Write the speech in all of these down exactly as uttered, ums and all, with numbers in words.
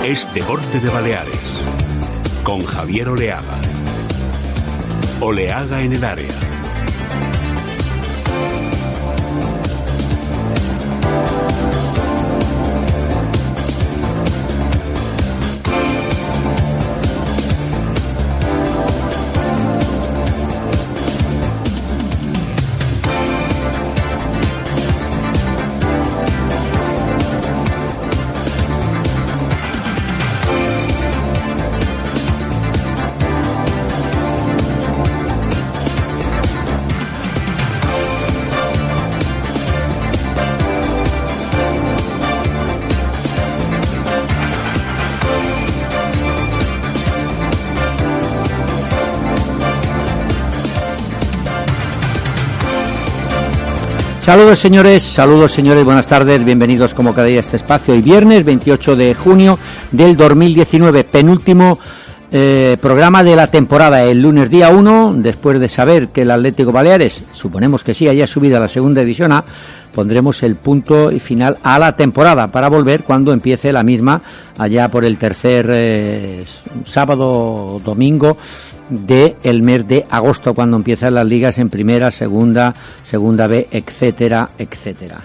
es Deporte de Baleares, con Javier Oleaga. Oleaga en el área. Saludos señores, saludos señores, buenas tardes, bienvenidos como cada día a este espacio. Hoy viernes veintiocho de junio del dos mil diecinueve, penúltimo eh, programa de la temporada, el lunes día uno, después de saber que el Atlético Baleares, suponemos que sí, haya subido a la segunda división A, pondremos el punto y final a la temporada para volver cuando empiece la misma, allá por el tercer eh, sábado, domingo de el mes de agosto, cuando empiezan las ligas en primera, segunda, segunda B, etcétera, etcétera.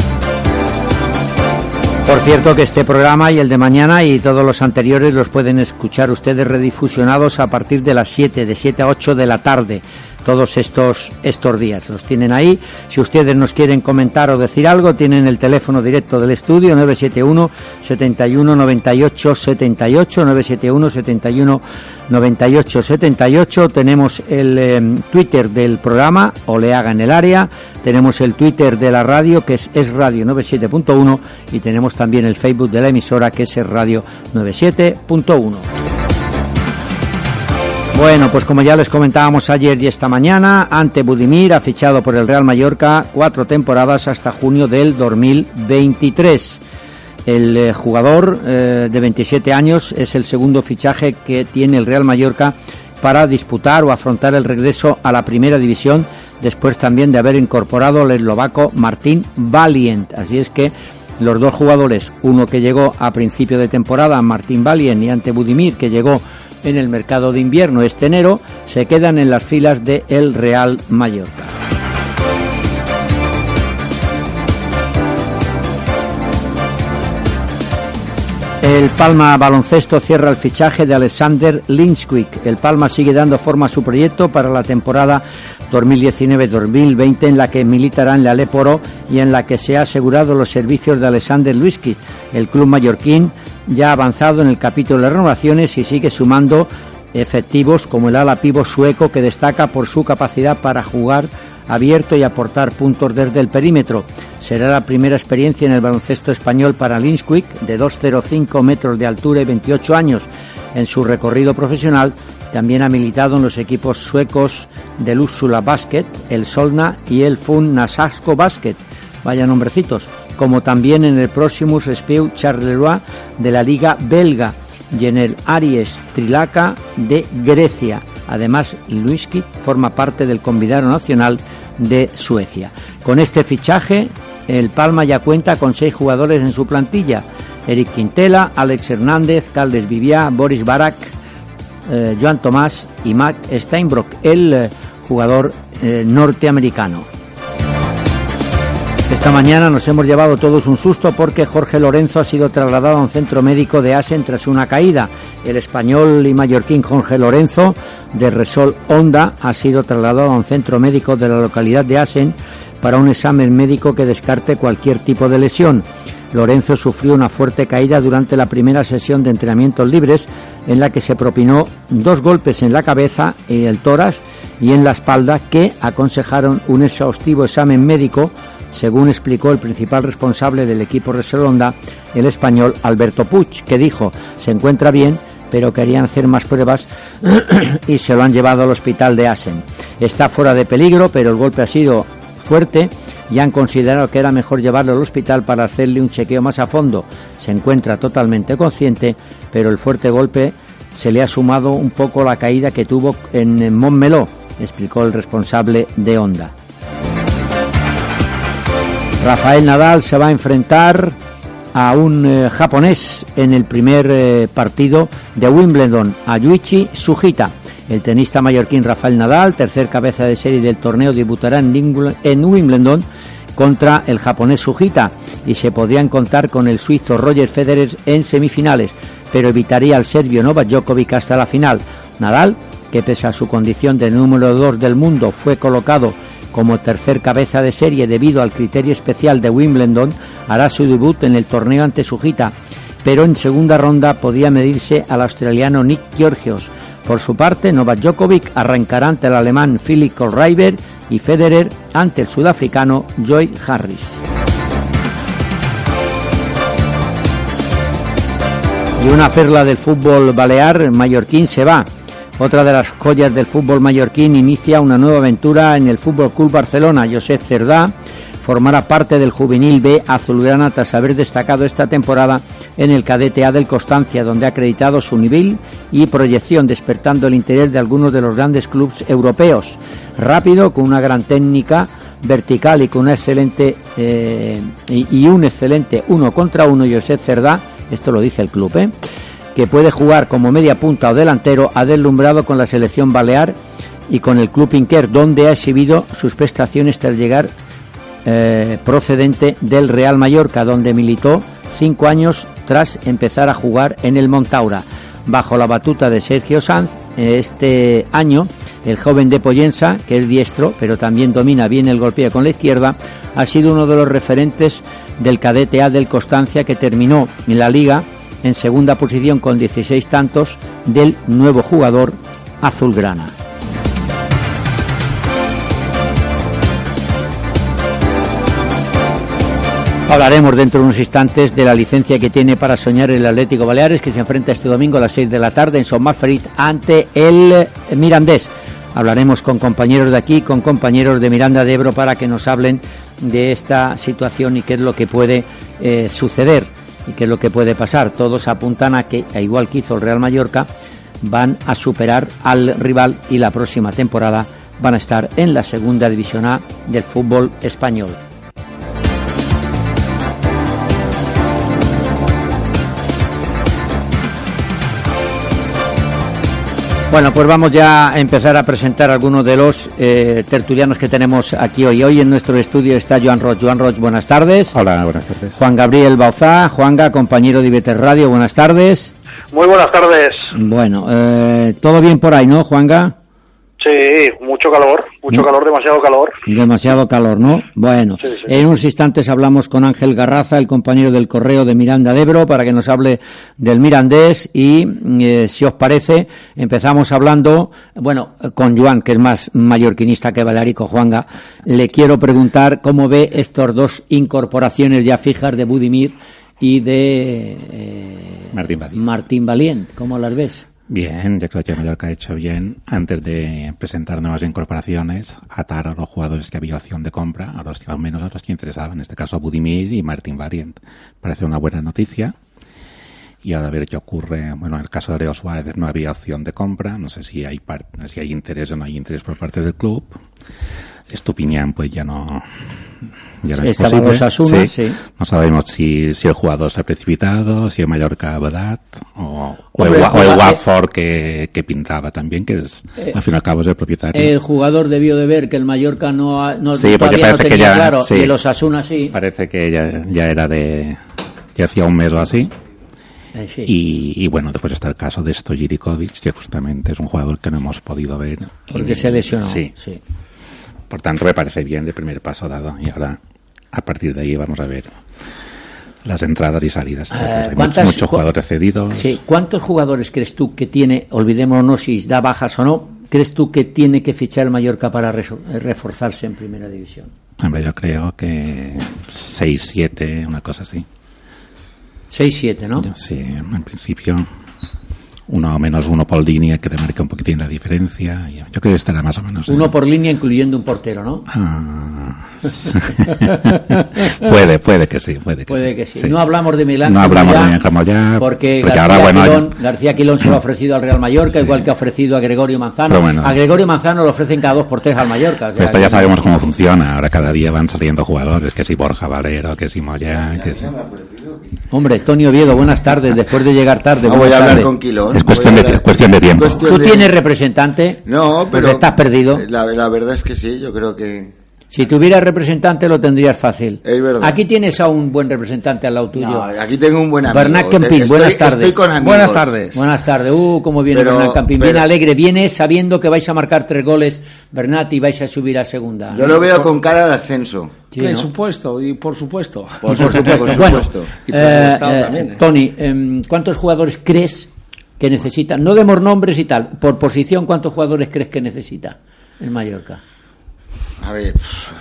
Por cierto que este programa y el de mañana y todos los anteriores los pueden escuchar ustedes redifusionados a partir de las siete, de siete a ocho de la tarde. Todos estos estos días los tienen ahí. Si ustedes nos quieren comentar o decir algo, tienen el teléfono directo del estudio nueve siete uno, setenta y uno, noventa y ocho, setenta y ocho, nueve siete uno, setenta y uno, noventa y ocho, setenta y ocho. Tenemos el eh, Twitter del programa, Oleaga en el área. Tenemos el Twitter de la radio, que es Es Radio noventa y siete punto uno, y tenemos también el Facebook de la emisora, que es Es Radio noventa y siete punto uno. Bueno, pues como ya les comentábamos ayer y esta mañana, Ante Budimir ha fichado por el Real Mallorca cuatro temporadas hasta junio del dos mil veintitrés. El eh, jugador eh, de veintisiete años es el segundo fichaje que tiene el Real Mallorca para disputar o afrontar el regreso a la primera división, después también de haber incorporado al eslovaco Martin Valient. Así es que los dos jugadores, uno que llegó a principio de temporada, Martin Valient, y Ante Budimir, que llegó en el mercado de invierno este enero, se quedan en las filas de el Real Mallorca. El Palma Baloncesto cierra el fichaje de Alexander Linskwick. El Palma sigue dando forma a su proyecto para la temporada dos mil diecinueve dos mil veinte, en la que militará en la Leporo y en la que se ha asegurado los servicios de Alexander Linskwick. El club mallorquín ya ha avanzado en el capítulo de renovaciones y sigue sumando efectivos como el ala pívot sueco, que destaca por su capacidad para jugar abierto y aportar puntos desde el perímetro. Será la primera experiencia en el baloncesto español para Linskwick, de dos coma cero cinco metros de altura y veintiocho años. En su recorrido profesional también ha militado en los equipos suecos del Uppsala Basket, el Solna y el Fun Nasasko Basket, vaya nombrecitos, como también en el Proximus Spieu Charleroi de la Liga Belga y en el Aries Trilaka de Grecia. Además, Linskwick forma parte del combinado nacional de Suecia. Con este fichaje, el Palma ya cuenta con seis jugadores en su plantilla: Eric Quintela, Alex Hernández, Caldes Viviá, Boris Barak, eh, Joan Tomás y Mac Steinbrook, el eh, jugador eh, norteamericano. Esta mañana nos hemos llevado todos un susto porque Jorge Lorenzo ha sido trasladado a un centro médico de Asen tras una caída. El español y mallorquín Jorge Lorenzo, de Resol Honda, ha sido trasladado a un centro médico de la localidad de Asen para un examen médico que descarte cualquier tipo de lesión. Lorenzo sufrió una fuerte caída durante la primera sesión de entrenamientos libres, en la que se propinó dos golpes en la cabeza y el tórax y en la espalda, que aconsejaron un exhaustivo examen médico, según explicó el principal responsable del equipo Resol Honda, el español Alberto Puig, que dijo: se encuentra bien, pero querían hacer más pruebas y se lo han llevado al hospital de Asen. Está fuera de peligro, pero el golpe ha sido fuerte y han considerado que era mejor llevarlo al hospital para hacerle un chequeo más a fondo. Se encuentra totalmente consciente, pero el fuerte golpe se le ha sumado un poco la caída que tuvo en Montmeló, explicó el responsable de Honda. Rafael Nadal se va a enfrentar a un eh, japonés en el primer eh, partido de Wimbledon, a Yuichi Sugita. El tenista mallorquín Rafael Nadal, tercer cabeza de serie del torneo, debutará en, en Wimbledon contra el japonés Sugita y se podrían contar con el suizo Roger Federer en semifinales, pero evitaría al serbio Novak Djokovic hasta la final. Nadal, que pese a su condición de número dos del mundo fue colocado como tercer cabeza de serie debido al criterio especial de Wimbledon, hará su debut en el torneo ante Sugita, pero en segunda ronda podía medirse al australiano Nick Kyrgios. Por su parte, Novak Djokovic arrancará ante el alemán Philipp Kohlschreiber y Federer ante el sudafricano Joe Harris. Y una perla del fútbol balear mallorquín se va. Otra de las joyas del fútbol mallorquín inicia una nueva aventura en el Fútbol Club Barcelona. Josep Cerdá formará parte del juvenil B azulgrana tras haber destacado esta temporada en el cadete A del Constancia, donde ha acreditado su nivel y proyección, despertando el interés de algunos de los grandes clubes europeos. Rápido, con una gran técnica vertical y con una excelente eh, y, y un excelente uno contra uno, Josep Cerdá, esto lo dice el club, ¿eh? que puede jugar como media punta o delantero, ha deslumbrado con la selección balear y con el club Inquer, donde ha exhibido sus prestaciones tras llegar eh, procedente del Real Mallorca, donde militó cinco años tras empezar a jugar en el Montaura. Bajo la batuta de Sergio Sanz, este año el joven de Pollensa, que es diestro pero también domina bien el golpeo con la izquierda, ha sido uno de los referentes del cadete A del Constancia, que terminó en la liga en segunda posición con dieciséis tantos del nuevo jugador azulgrana. Hablaremos dentro de unos instantes de la licencia que tiene para soñar el Atlético Baleares, que se enfrenta este domingo a las seis de la tarde en Son Marferit ante el Mirandés. Hablaremos con compañeros de aquí, con compañeros de Miranda de Ebro, para que nos hablen de esta situación y qué es lo que puede eh, suceder y qué es lo que puede pasar. Todos apuntan a que, a igual que hizo el Real Mallorca, van a superar al rival y la próxima temporada van a estar en la segunda división A del fútbol español. Bueno, pues vamos ya a empezar a presentar algunos de los eh, tertulianos que tenemos aquí hoy. Hoy en nuestro estudio está Joan Roig. Joan Roig, buenas tardes. Hola, buenas tardes. Juan Gabriel Bauzá. Juanga, compañero de I B T Radio, buenas tardes. Muy buenas tardes. Bueno, eh, todo bien por ahí, ¿no, Juanga? Sí, mucho calor, mucho calor, demasiado calor. Demasiado calor, ¿no? Bueno, sí, sí. En unos instantes hablamos con Ángel Garraza, el compañero del Correo de Miranda de Ebro, para que nos hable del Mirandés y, eh, si os parece, empezamos hablando, bueno, con Joan, que es más mallorquinista que balearico. Juanga, le quiero preguntar cómo ve estos dos incorporaciones ya fijas de Budimir y de eh, Martín Valient. Martín Valient, ¿cómo las ves? Bien, yo creo que Mallorca ha hecho bien, antes de presentar nuevas incorporaciones, atar a los jugadores que había opción de compra, a los que al menos a los que interesaban, en este caso a Budimir y Martín Valient. Parece una buena noticia. Y ahora a ver qué ocurre. Bueno, en el caso de Leo Suárez no había opción de compra, no sé si hay part- si hay interés o no hay interés por parte del club. Estupiñán pues ya no, ya no es posible. Osasuna, sí. Sí. No sabemos si, si el jugador se ha precipitado, si el Mallorca ha vedat, o, o, el, o el Watford que, que pintaba también, que es, eh, al fin y al cabo es el propietario. El jugador debió de ver que el Mallorca no, ha, no, sí, todavía no tenía ya, claro, sí, y el Osasuna sí. Parece que ya, ya era de, ya hacía un mes o así. Eh, sí. Y, y bueno, después está el caso de Stojirikovic, que justamente es un jugador que no hemos podido ver. Porque y, se lesionó. Sí. sí. Por tanto, me parece bien el primer paso dado. Y ahora, a partir de ahí, vamos a ver las entradas y salidas. Eh, Hay muchos, muchos jugadores cedidos. Sí. ¿Cuántos jugadores crees tú que tiene, olvidémonos si da bajas o no, crees tú que tiene que fichar el Mallorca para reforzarse en Primera División? Hombre, yo creo que seis, siete, una cosa así. seis, siete, ¿no? Sí, en principio uno menos uno por línea, que te marca un poquitín la diferencia. Yo creo que estará más o menos. Uno en... por línea, incluyendo un portero, ¿no? Ah, puede, puede que sí, puede que puede sí. que sí. sí. No hablamos de Milán. No hablamos de Milán como ya. Porque, porque García, ahora, bueno, Quilón, García Quilón se lo ha ofrecido al Real Mallorca, sí. igual que ha ofrecido a Gregorio Manzano. Bueno, a Gregorio Manzano lo ofrecen cada dos por tres al Mallorca. O sea, esto ya sabemos cómo funciona. Ahora cada día van saliendo jugadores, que si Borja Valero, que si Moyá, que si... Hombre, Tony Oviedo, buenas tardes, después de llegar tarde. No voy a hablar tarde. con Quilón. Es cuestión de, es cuestión de tiempo. ¿Tú de... tienes representante? No, pero... Pues estás perdido. La, la verdad es que sí, yo creo que... Si tuvieras representante lo tendrías fácil. Es verdad. Aquí tienes a un buen representante al lado tuyo. No, aquí tengo un buen amigo. Bernat Campín, buenas tardes. Estoy con amigos. Buenas tardes. Buenas tardes. Uh, cómo viene Pero- Bernat Campín. pero- Viene alegre, viene sabiendo que vais a marcar tres goles, Bernat, y vais a subir a segunda. Yo lo veo con cara de ascenso. Sí, Por ¿no? supuesto, y por supuesto. Por Y por supuesto. Por Bueno, supuesto. Y por eh, Estado eh, también, ¿eh? Tony, em, ¿cuántos jugadores crees que necesita? No demos nombres y tal. Por posición, ¿cuántos jugadores crees que necesita el Mallorca? A ver,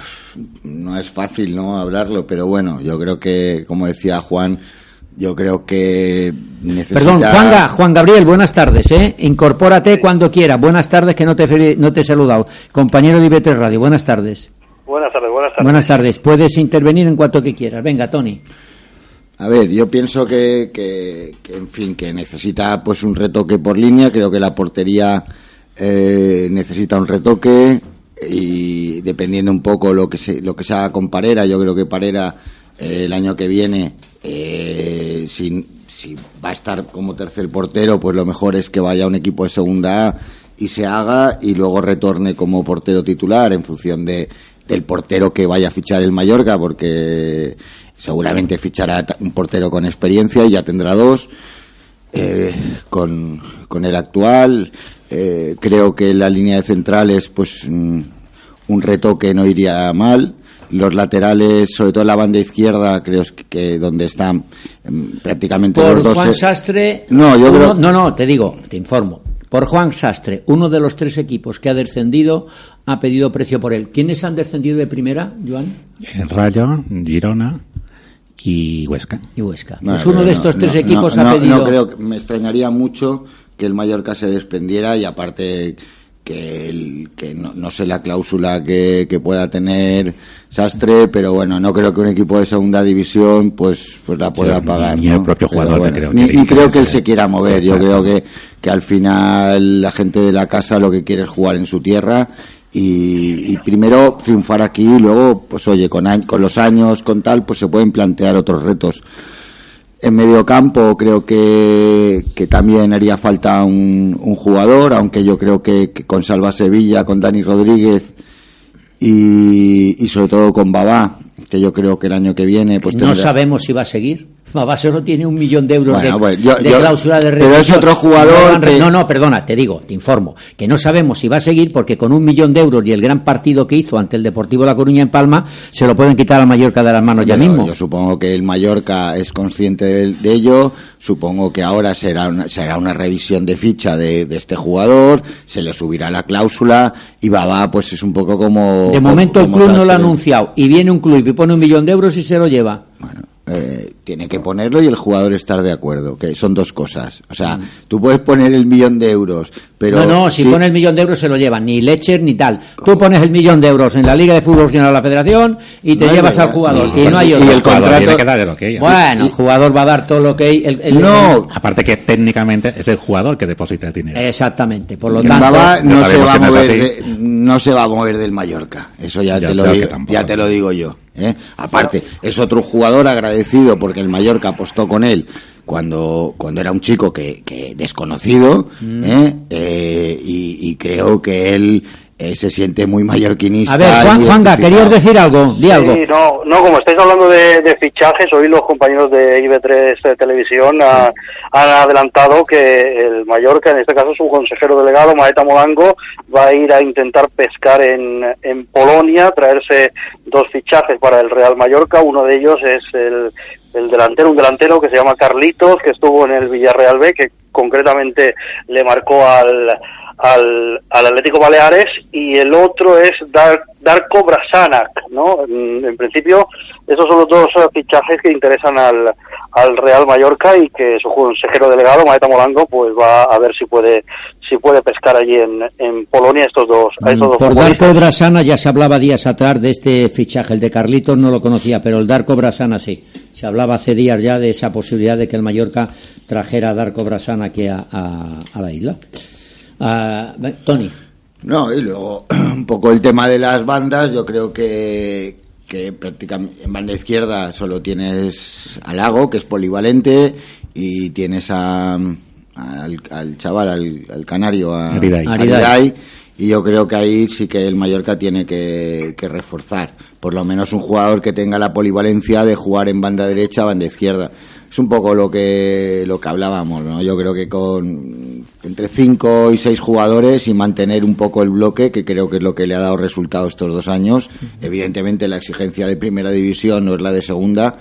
no es fácil, ¿no?, hablarlo, pero bueno, yo creo que, como decía Juan, yo creo que necesita... Perdón, Juan, Juan Gabriel, buenas tardes, ¿eh? Incorpórate cuando quieras. Buenas tardes, que no te, fe- no te he saludado. Compañero de I B tres Radio, buenas tardes. Buenas tardes, buenas tardes. Buenas tardes. Puedes intervenir en cuanto que quieras. Venga, Tony. A ver, yo pienso que, que, que, en fin, que necesita pues un retoque por línea. Creo que la portería eh, necesita un retoque, y dependiendo un poco lo que se, lo que se haga con Parera, yo creo que Parera eh, el año que viene, eh, si, si va a estar como tercer portero, pues lo mejor es que vaya a un equipo de segunda A y se haga, y luego retorne como portero titular en función de del portero que vaya a fichar el Mallorca, porque seguramente fichará un portero con experiencia y ya tendrá dos. Eh, con, con el actual, eh, creo que la línea de centrales, pues mm, un retoque no iría mal. Los laterales, sobre todo en la banda izquierda, creo que, que donde están mm, prácticamente Por los dos. Juan eh, Sastre. No, yo uno- creo- No, no, te digo, te informo. Por Juan Sastre, uno de los tres equipos que ha descendido ha pedido precio por él. ¿Quiénes han descendido de primera, Joan? El Rayo, Girona y Huesca. Y Huesca. No, Pues uno pero de estos no, tres no, equipos no, ha no, pedido. No creo, que- me extrañaría mucho que el Mallorca se desprendiera, y aparte que, el, que no, no sé la cláusula que, que pueda tener Sastre, pero bueno, no creo que un equipo de segunda división pues pues la pueda ni- pagar. ni ¿no? el propio Pero jugador bueno, te creo ni, que le ni creo que él interese. se quiera mover. Sí, Yo exacto. creo que, que al final la gente de la casa lo que quiere es jugar en su tierra. Y, y primero triunfar aquí, y luego, pues oye, con, añ- con los años, con tal, pues se pueden plantear otros retos. En medio campo creo que, que también haría falta un, un jugador, aunque yo creo que, que con Salva Sevilla, con Dani Rodríguez y, y sobre todo con Babá, que yo creo que el año que viene pues No tendrá- sabemos si va a seguir. Babá solo tiene un millón de euros Bueno, de, pues yo- de yo- cláusula de pero es rescisión. otro jugador No, han re- que- no, no, perdona, te digo, te informo, que no sabemos si va a seguir porque con un millón de euros y el gran partido que hizo ante el Deportivo La Coruña en Palma, se lo pueden quitar al Mallorca de las manos ya Bueno, mismo. Yo supongo que el Mallorca es consciente de, de ello. Supongo que ahora será una, será una revisión de ficha de, de este jugador, se le subirá la cláusula, y Babá pues es un poco como... De momento el como club no lo ha Sastre. anunciado y viene un club y pone un millón de euros y se lo lleva. Bueno, eh, tiene que ponerlo y el jugador estar de acuerdo, que son dos cosas. O sea, tú puedes poner el millón de euros, pero... no, no, si sí- pone el millón de euros se lo llevan, ni Lecher ni tal. Tú pones el millón de euros en la Liga de Fútbol Profesional de la Federación y te No es llevas al verdad. jugador Y- y no hay y otro. el contrato- Tiene que dar el ok. Bueno, Y- el jugador va a dar todo lo que hay. el- el- No, Aparte que técnicamente es el jugador que deposita el dinero. Exactamente, por lo el tanto. Babá no ya se sabemos va a que no es mover así. de- no se va a mover del Mallorca. Eso ya, Ya- te lo ya digo, que tampoco. ya te lo digo yo. ¿eh? Aparte, es otro jugador agradecido porque el Mallorca apostó con él cuando cuando era un chico que, que desconocido, Mm. ¿eh? Eh, y, y creo que él eh, se siente muy mallorquinista. A ver, Juan, y Juanga, identificado. querías decir algo, di algo. Sí, no, no, como estáis hablando de, de fichajes, hoy los compañeros de I B tres Televisión ha- han adelantado que el Mallorca, en este caso su consejero delegado, Maeta Molango, va a ir a intentar pescar en, en Polonia, traerse dos fichajes para el Real Mallorca. Uno de ellos es el, el delantero, un delantero que se llama Carlitos, que estuvo en el Villarreal B, que concretamente le marcó al al, al Atlético Baleares, y el otro es Dar, Darko Brasanac, ¿no? En, en principio, esos son los dos eh, fichajes que interesan al, al Real Mallorca, y que su consejero delegado, Maeta Molango, pues va a ver si puede si puede pescar allí en, en Polonia estos dos, a estos dos Por futbolistas. Darko Brasana ya se hablaba días atrás de este fichaje. El de Carlitos no lo conocía, pero el Darko Brasana sí. Se hablaba hace días ya de esa posibilidad de que el Mallorca trajera a Darko Brasana aquí a, a, a la isla. Ah, Tony. No, y luego un poco el tema de las bandas, yo creo que, que prácticamente en banda izquierda solo tienes a Lago, que es polivalente, y tienes a, al, al chaval, al, al canario, a Aridai. Aridai, y yo creo que ahí sí que el Mallorca tiene que, que reforzar, por lo menos un jugador que tenga la polivalencia de jugar en banda derecha, banda izquierda. Es un poco lo que lo que hablábamos, ¿no? Yo creo que con entre cinco y seis jugadores y mantener un poco el bloque, que creo que es lo que le ha dado resultado estos dos años. Evidentemente la exigencia de primera división no es la de segunda,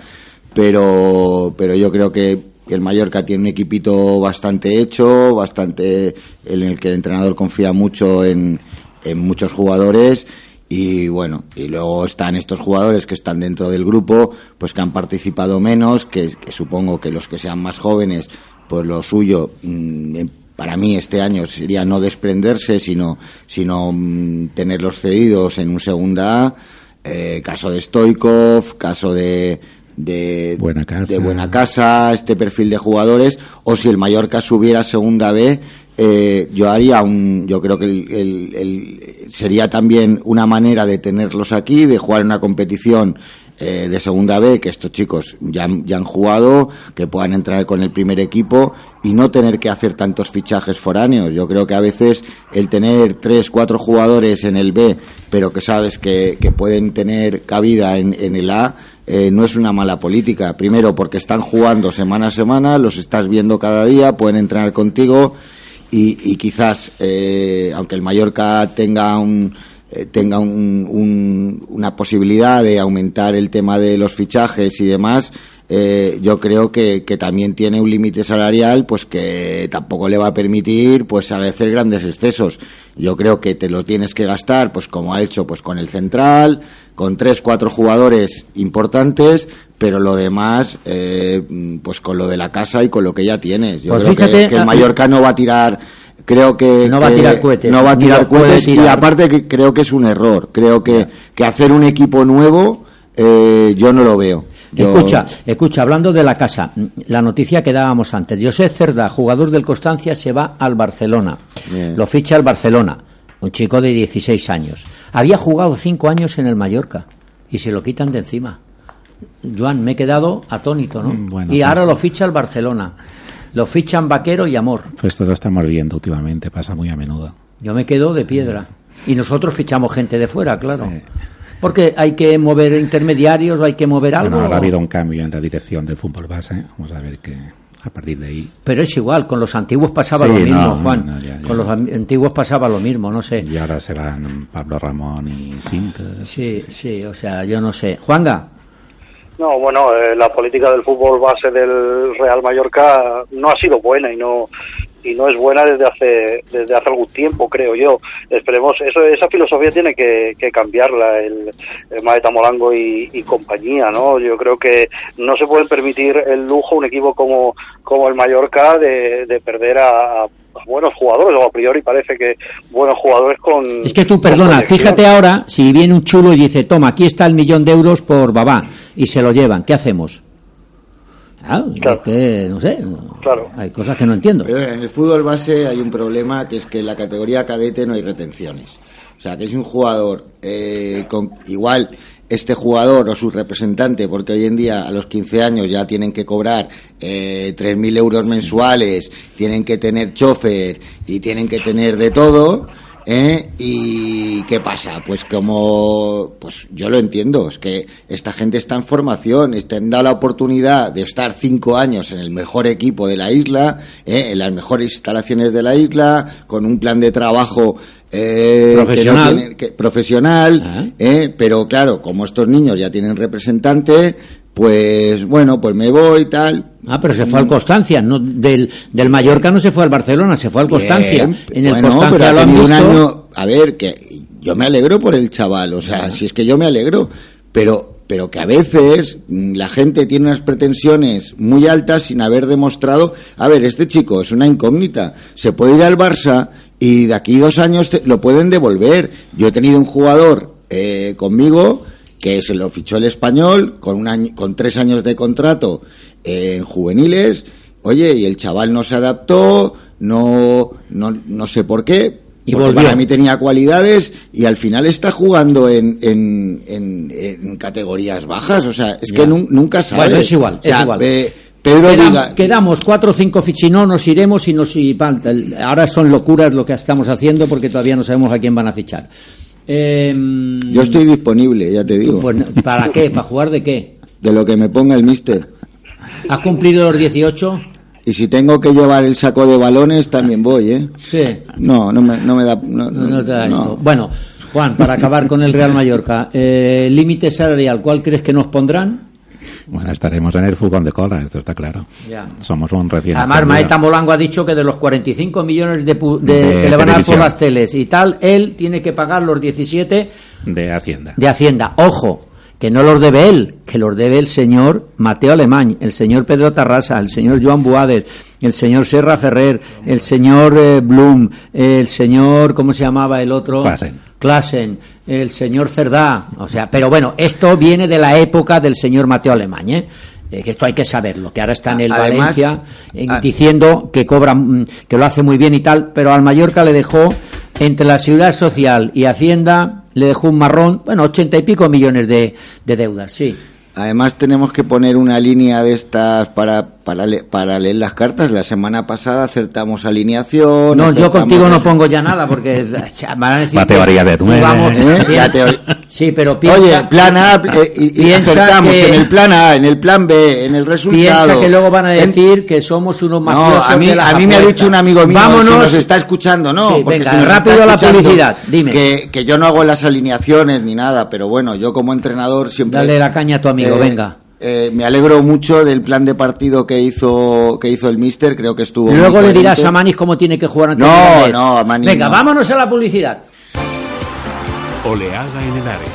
pero pero yo creo que el Mallorca tiene un equipito bastante hecho, bastante en el que el entrenador confía mucho en, en muchos jugadores. Y bueno, y luego están estos jugadores que están dentro del grupo, pues que han participado menos, que, que supongo que los que sean más jóvenes, pues lo suyo, mmm, para mí este año sería no desprenderse, sino, sino mmm, tenerlos cedidos en un segunda A, eh, caso de Stoikov, caso de, de, Buena Casa. de Buena Casa, este perfil de jugadores, o si el Mallorca subiera a segunda B, Eh, yo haría un, yo creo que el, el, el, sería también una manera de tenerlos aquí, de jugar una competición eh, de segunda B, que estos chicos ya, ya han jugado, que puedan entrar con el primer equipo y no tener que hacer tantos fichajes foráneos. Yo creo que a veces el tener tres, cuatro jugadores en el B, pero que sabes que, que pueden tener cabida en, en el A, Eh, no es una mala política. Primero porque están jugando semana a semana, los estás viendo cada día, pueden entrenar contigo. Y, y quizás, eh, aunque el Mallorca tenga un eh, tenga un, un, una posibilidad de aumentar el tema de los fichajes y demás, eh, yo creo que, que también tiene un límite salarial, pues que tampoco le va a permitir pues hacer grandes excesos. Yo creo que te lo tienes que gastar, pues como ha hecho, pues con el central, con tres, cuatro jugadores importantes, pero lo demás, eh, pues con lo de la casa y con lo que ya tienes. Yo pues creo fíjate, que, que el Mallorca no va a tirar, creo que no va que a tirar cohetes, no va a tirar cohetes tirar. Y aparte que creo que es un error. Creo que, que hacer un equipo nuevo, eh, yo no lo veo. Yo... Escucha, escucha, hablando de la casa, la noticia que dábamos antes. José Cerda, jugador del Constancia, se va al Barcelona. Bien. Lo ficha el Barcelona, un chico de dieciséis años. Había jugado cinco años en el Mallorca y se lo quitan de encima. Joan, me he quedado atónito, ¿no? Bueno, y pues, ahora lo ficha el Barcelona. Lo fichan Vaquero y Amor. Pues esto lo estamos viendo últimamente, pasa muy a menudo. Yo me quedo de piedra. Y nosotros fichamos gente de fuera, claro. Sí. Porque hay que mover intermediarios o hay que mover algo. Bueno, ahora ha habido un cambio en la dirección del fútbol base. Vamos a ver que a partir de ahí. Pero es igual, con los antiguos pasaba Sí, lo mismo, no, Juan. no, ya, ya. Con los antiguos pasaba lo mismo, no sé. Y ahora se van Pablo Ramón y Sintes. Sí, sí, o sea, yo no sé. Juanga. No, bueno, eh, la política del fútbol base del Real Mallorca no ha sido buena y no y no es buena desde hace desde hace algún tiempo, creo yo. Esperemos, eso esa filosofía tiene que, que cambiarla el, el Maeta Molango y, y compañía, ¿no? Yo creo que no se puede permitir el lujo un equipo como como el Mallorca de, de perder a, a buenos jugadores, o a priori parece que buenos jugadores con... Es que tú, perdona, fíjate ahora, si viene un chulo y dice, toma, aquí está el millón de euros por Babá, y se lo llevan, ¿qué hacemos? Ah, claro. Que, no sé, claro. Hay cosas que no entiendo. Pero en el fútbol base hay un problema, que es que en la categoría cadete no hay retenciones. O sea, que es un jugador eh, con igual... este jugador o su representante, porque hoy en día a los quince años ya tienen que cobrar eh, tres mil euros mensuales, tienen que tener chofer y tienen que tener de todo, ¿eh? ¿Y qué pasa? Pues como, pues yo lo entiendo, es que esta gente está en formación, están dando la oportunidad de estar cinco años en el mejor equipo de la isla, ¿eh? En las mejores instalaciones de la isla, con un plan de trabajo Eh, profesional, que no tiene, que, profesional ¿Ah? eh, pero claro, como estos niños ya tienen representante, pues bueno, pues me voy tal. Ah, pero se fue al Constancia, no del del Mallorca no se fue al Barcelona, se fue al Constancia. Bien, en el bueno, Constancia pero lo ha han tenido visto. un año, a ver, que yo me alegro por el chaval, o sea, Ah. si es que yo me alegro, pero pero que a veces la gente tiene unas pretensiones muy altas sin haber demostrado. A ver, este chico es una incógnita, se puede ir al Barça y de aquí dos años te, lo pueden devolver. Yo he tenido un jugador eh, conmigo que se lo fichó el Español con un año, con tres años de contrato eh, en juveniles. Oye, y el chaval no se adaptó, no, no, no sé por qué. Y porque volvió. Para mí tenía cualidades y al final está jugando en, en, en, en categorías bajas. O sea, es Ya. que nun, nunca sabe. Bueno, es igual, O sea, es igual. eh, Pedro Quedam- Viga- quedamos cuatro o cinco fichinos, nos iremos y nos y, ahora son locuras lo que estamos haciendo porque todavía no sabemos a quién van a fichar. Eh, Yo estoy disponible, ya te digo. Pues, ¿para qué? ¿Para jugar de qué? De lo que me ponga el míster. ¿Has cumplido los dieciocho? Y si tengo que llevar el saco de balones, también voy, ¿eh? Sí. No, no me, no me da... No, No, no te da no. esto. Bueno, Juan, para acabar con el Real Mallorca, eh, límite salarial, ¿cuál crees que nos pondrán? Bueno, estaremos en el fútbol de cola, esto está claro. Ya. Somos un recién Además, ascendido. Maeta Molango ha dicho que de los cuarenta y cinco millones de, pu- de- De que le van a dar por televisión. las teles y tal, él tiene que pagar los diecisiete de Hacienda. de Hacienda. Ojo, que no los debe él, que los debe el señor Mateo Alemany, el señor Pedro Tarrasa, el señor Joan Buades, el señor Serra Ferrer, el señor eh, Blum, el señor, ¿cómo se llamaba el otro? Klassen. Klassen, el señor Cerdá, o sea, pero bueno, esto viene de la época del señor Mateo Alemany, ¿eh? Eh, que esto hay que saberlo, que ahora está en el Además, Valencia eh, ah, diciendo que cobra, mm, que lo hace muy bien y tal, pero al Mallorca le dejó, entre la Seguridad Social y Hacienda, le dejó un marrón, bueno, ochenta y pico millones de, de deudas, sí. Además tenemos que poner una línea de estas para, para, le- para leer las cartas. La semana pasada acertamos alineación. No, yo acertamos contigo no eso. pongo ya nada porque van a decir La teoría que de nueve. jugamos- ¿Eh? Bien. La teoría- Sí, pero piensa, Oye, plan A, eh, y, y piensa acertamos que- en el plan A, en el plan B, en el resultado. piensa que luego van a En- decir que somos unos No, mafiosos a mí, de las a mí me ha apuestas. dicho un amigo mío, Vámonos. si nos está escuchando, ¿no? Sí, porque venga, si nos rápido está la escuchando, publicidad, dime. Que, que yo no hago las alineaciones ni nada, pero bueno, yo como entrenador siempre... Dale la caña a tu amigo, eh, venga. eh, me alegro mucho del plan de partido que hizo que hizo el míster, creo que estuvo... Luego muy le dirás coherente. a Manis cómo tiene que jugar ante No, el Mirandés. no, a Manis Venga, no. vámonos a la publicidad. Oleada en el área.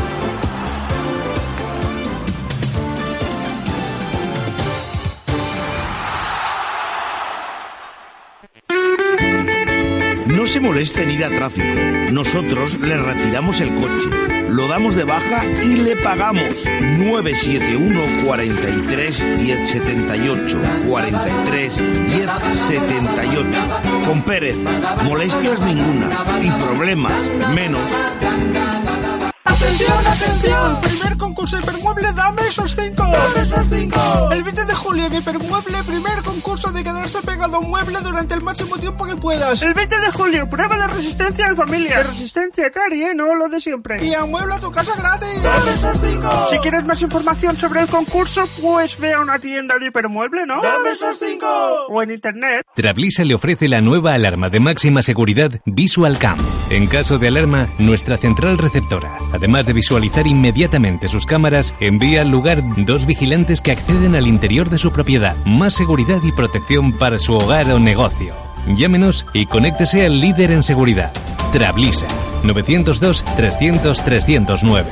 No se moleste en ir a tráfico. Nosotros le retiramos el coche, lo damos de baja y le pagamos. nueve siete uno, cuarenta y tres, diez setenta y ocho. cuarenta y tres, diez setenta y ocho. Con Pérez, molestias ninguna y problemas menos. Atención, atención, primer concurso Hipermueble, dame esos cinco. Dame esos cinco. El veinte de julio en Hipermueble, primer concurso de quedarse pegado a un mueble durante el máximo tiempo que puedas. El veinte de julio, prueba de resistencia en familia. De resistencia, Cari, ¿eh? No lo de siempre. Y amuebla tu casa gratis. Dame esos cinco. Si quieres más información sobre el concurso, pues ve a una tienda de Hipermueble, ¿no? Dame esos cinco. O en internet. Trablisa le ofrece la nueva alarma de máxima seguridad Visual Cam. En caso de alarma, nuestra central receptora, además de visualizar inmediatamente sus cámaras, envía al lugar dos vigilantes que acceden al interior de su propiedad. Más seguridad y protección para su hogar o negocio. Llámenos y conéctese al líder en seguridad. Trablisa. nueve cero dos, trescientos, trescientos nueve.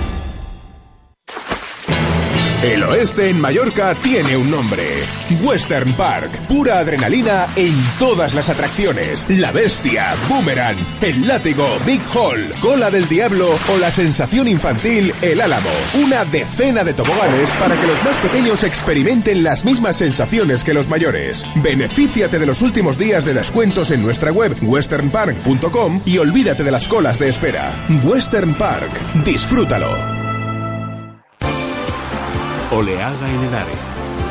El oeste en Mallorca tiene un nombre. Western Park. Pura adrenalina en todas las atracciones. La Bestia, Boomerang, El Látigo, Big Hall, Cola del Diablo o la sensación infantil El Álamo. Una decena de toboganes para que los más pequeños experimenten las mismas sensaciones que los mayores. Benefíciate de los últimos días de descuentos en nuestra web western park punto com y olvídate de las colas de espera. Western Park. Disfrútalo. Oleada en el área.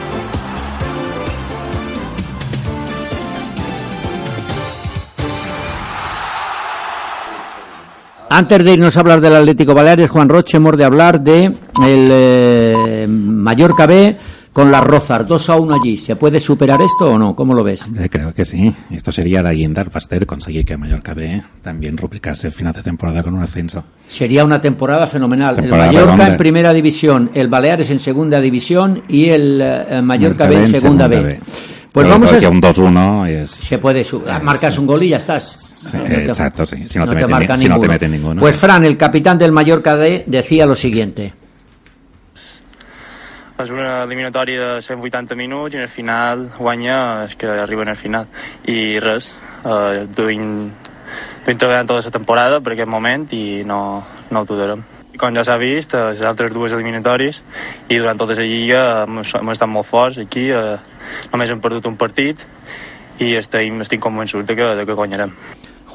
Antes de irnos a hablar del Atlético Baleares, Juan Roche, hemos de hablar de el eh, Mallorca B con las Rozas, dos a uno allí. ¿Se puede superar esto o no? ¿Cómo lo ves? Eh, creo que sí. Esto sería la guinda al pastel, conseguir que Mallorca B también rubricase el final de temporada con un ascenso. Sería una temporada fenomenal. Temporada el Mallorca redonda. en primera división, el Baleares en segunda división y el eh, Mallorca B en segunda B. Pues Pero vamos creo que a... un dos uno es... Se puede subir. Eh, Marcas sí. un gol y ya estás. Sí, No te- exacto, sí. Si no, no te, te meten, marca ni- si no te ninguno. meten ninguno. Pues Fran, el capitán del Mallorca D, decía lo siguiente. És una eliminatòria de cent vuitanta minuts i en el final guanya és que arriba en el final i res, eh, duim, duim treballant tota la temporada per aquest moment i no, no ho aturarem. I com ja s'ha vist, eh, les altres dues eliminatòries i durant tota la lliga hem, hem estat molt forts aquí, eh, només hem perdut un partit i estic, estic convençut de que, de que guanyarem.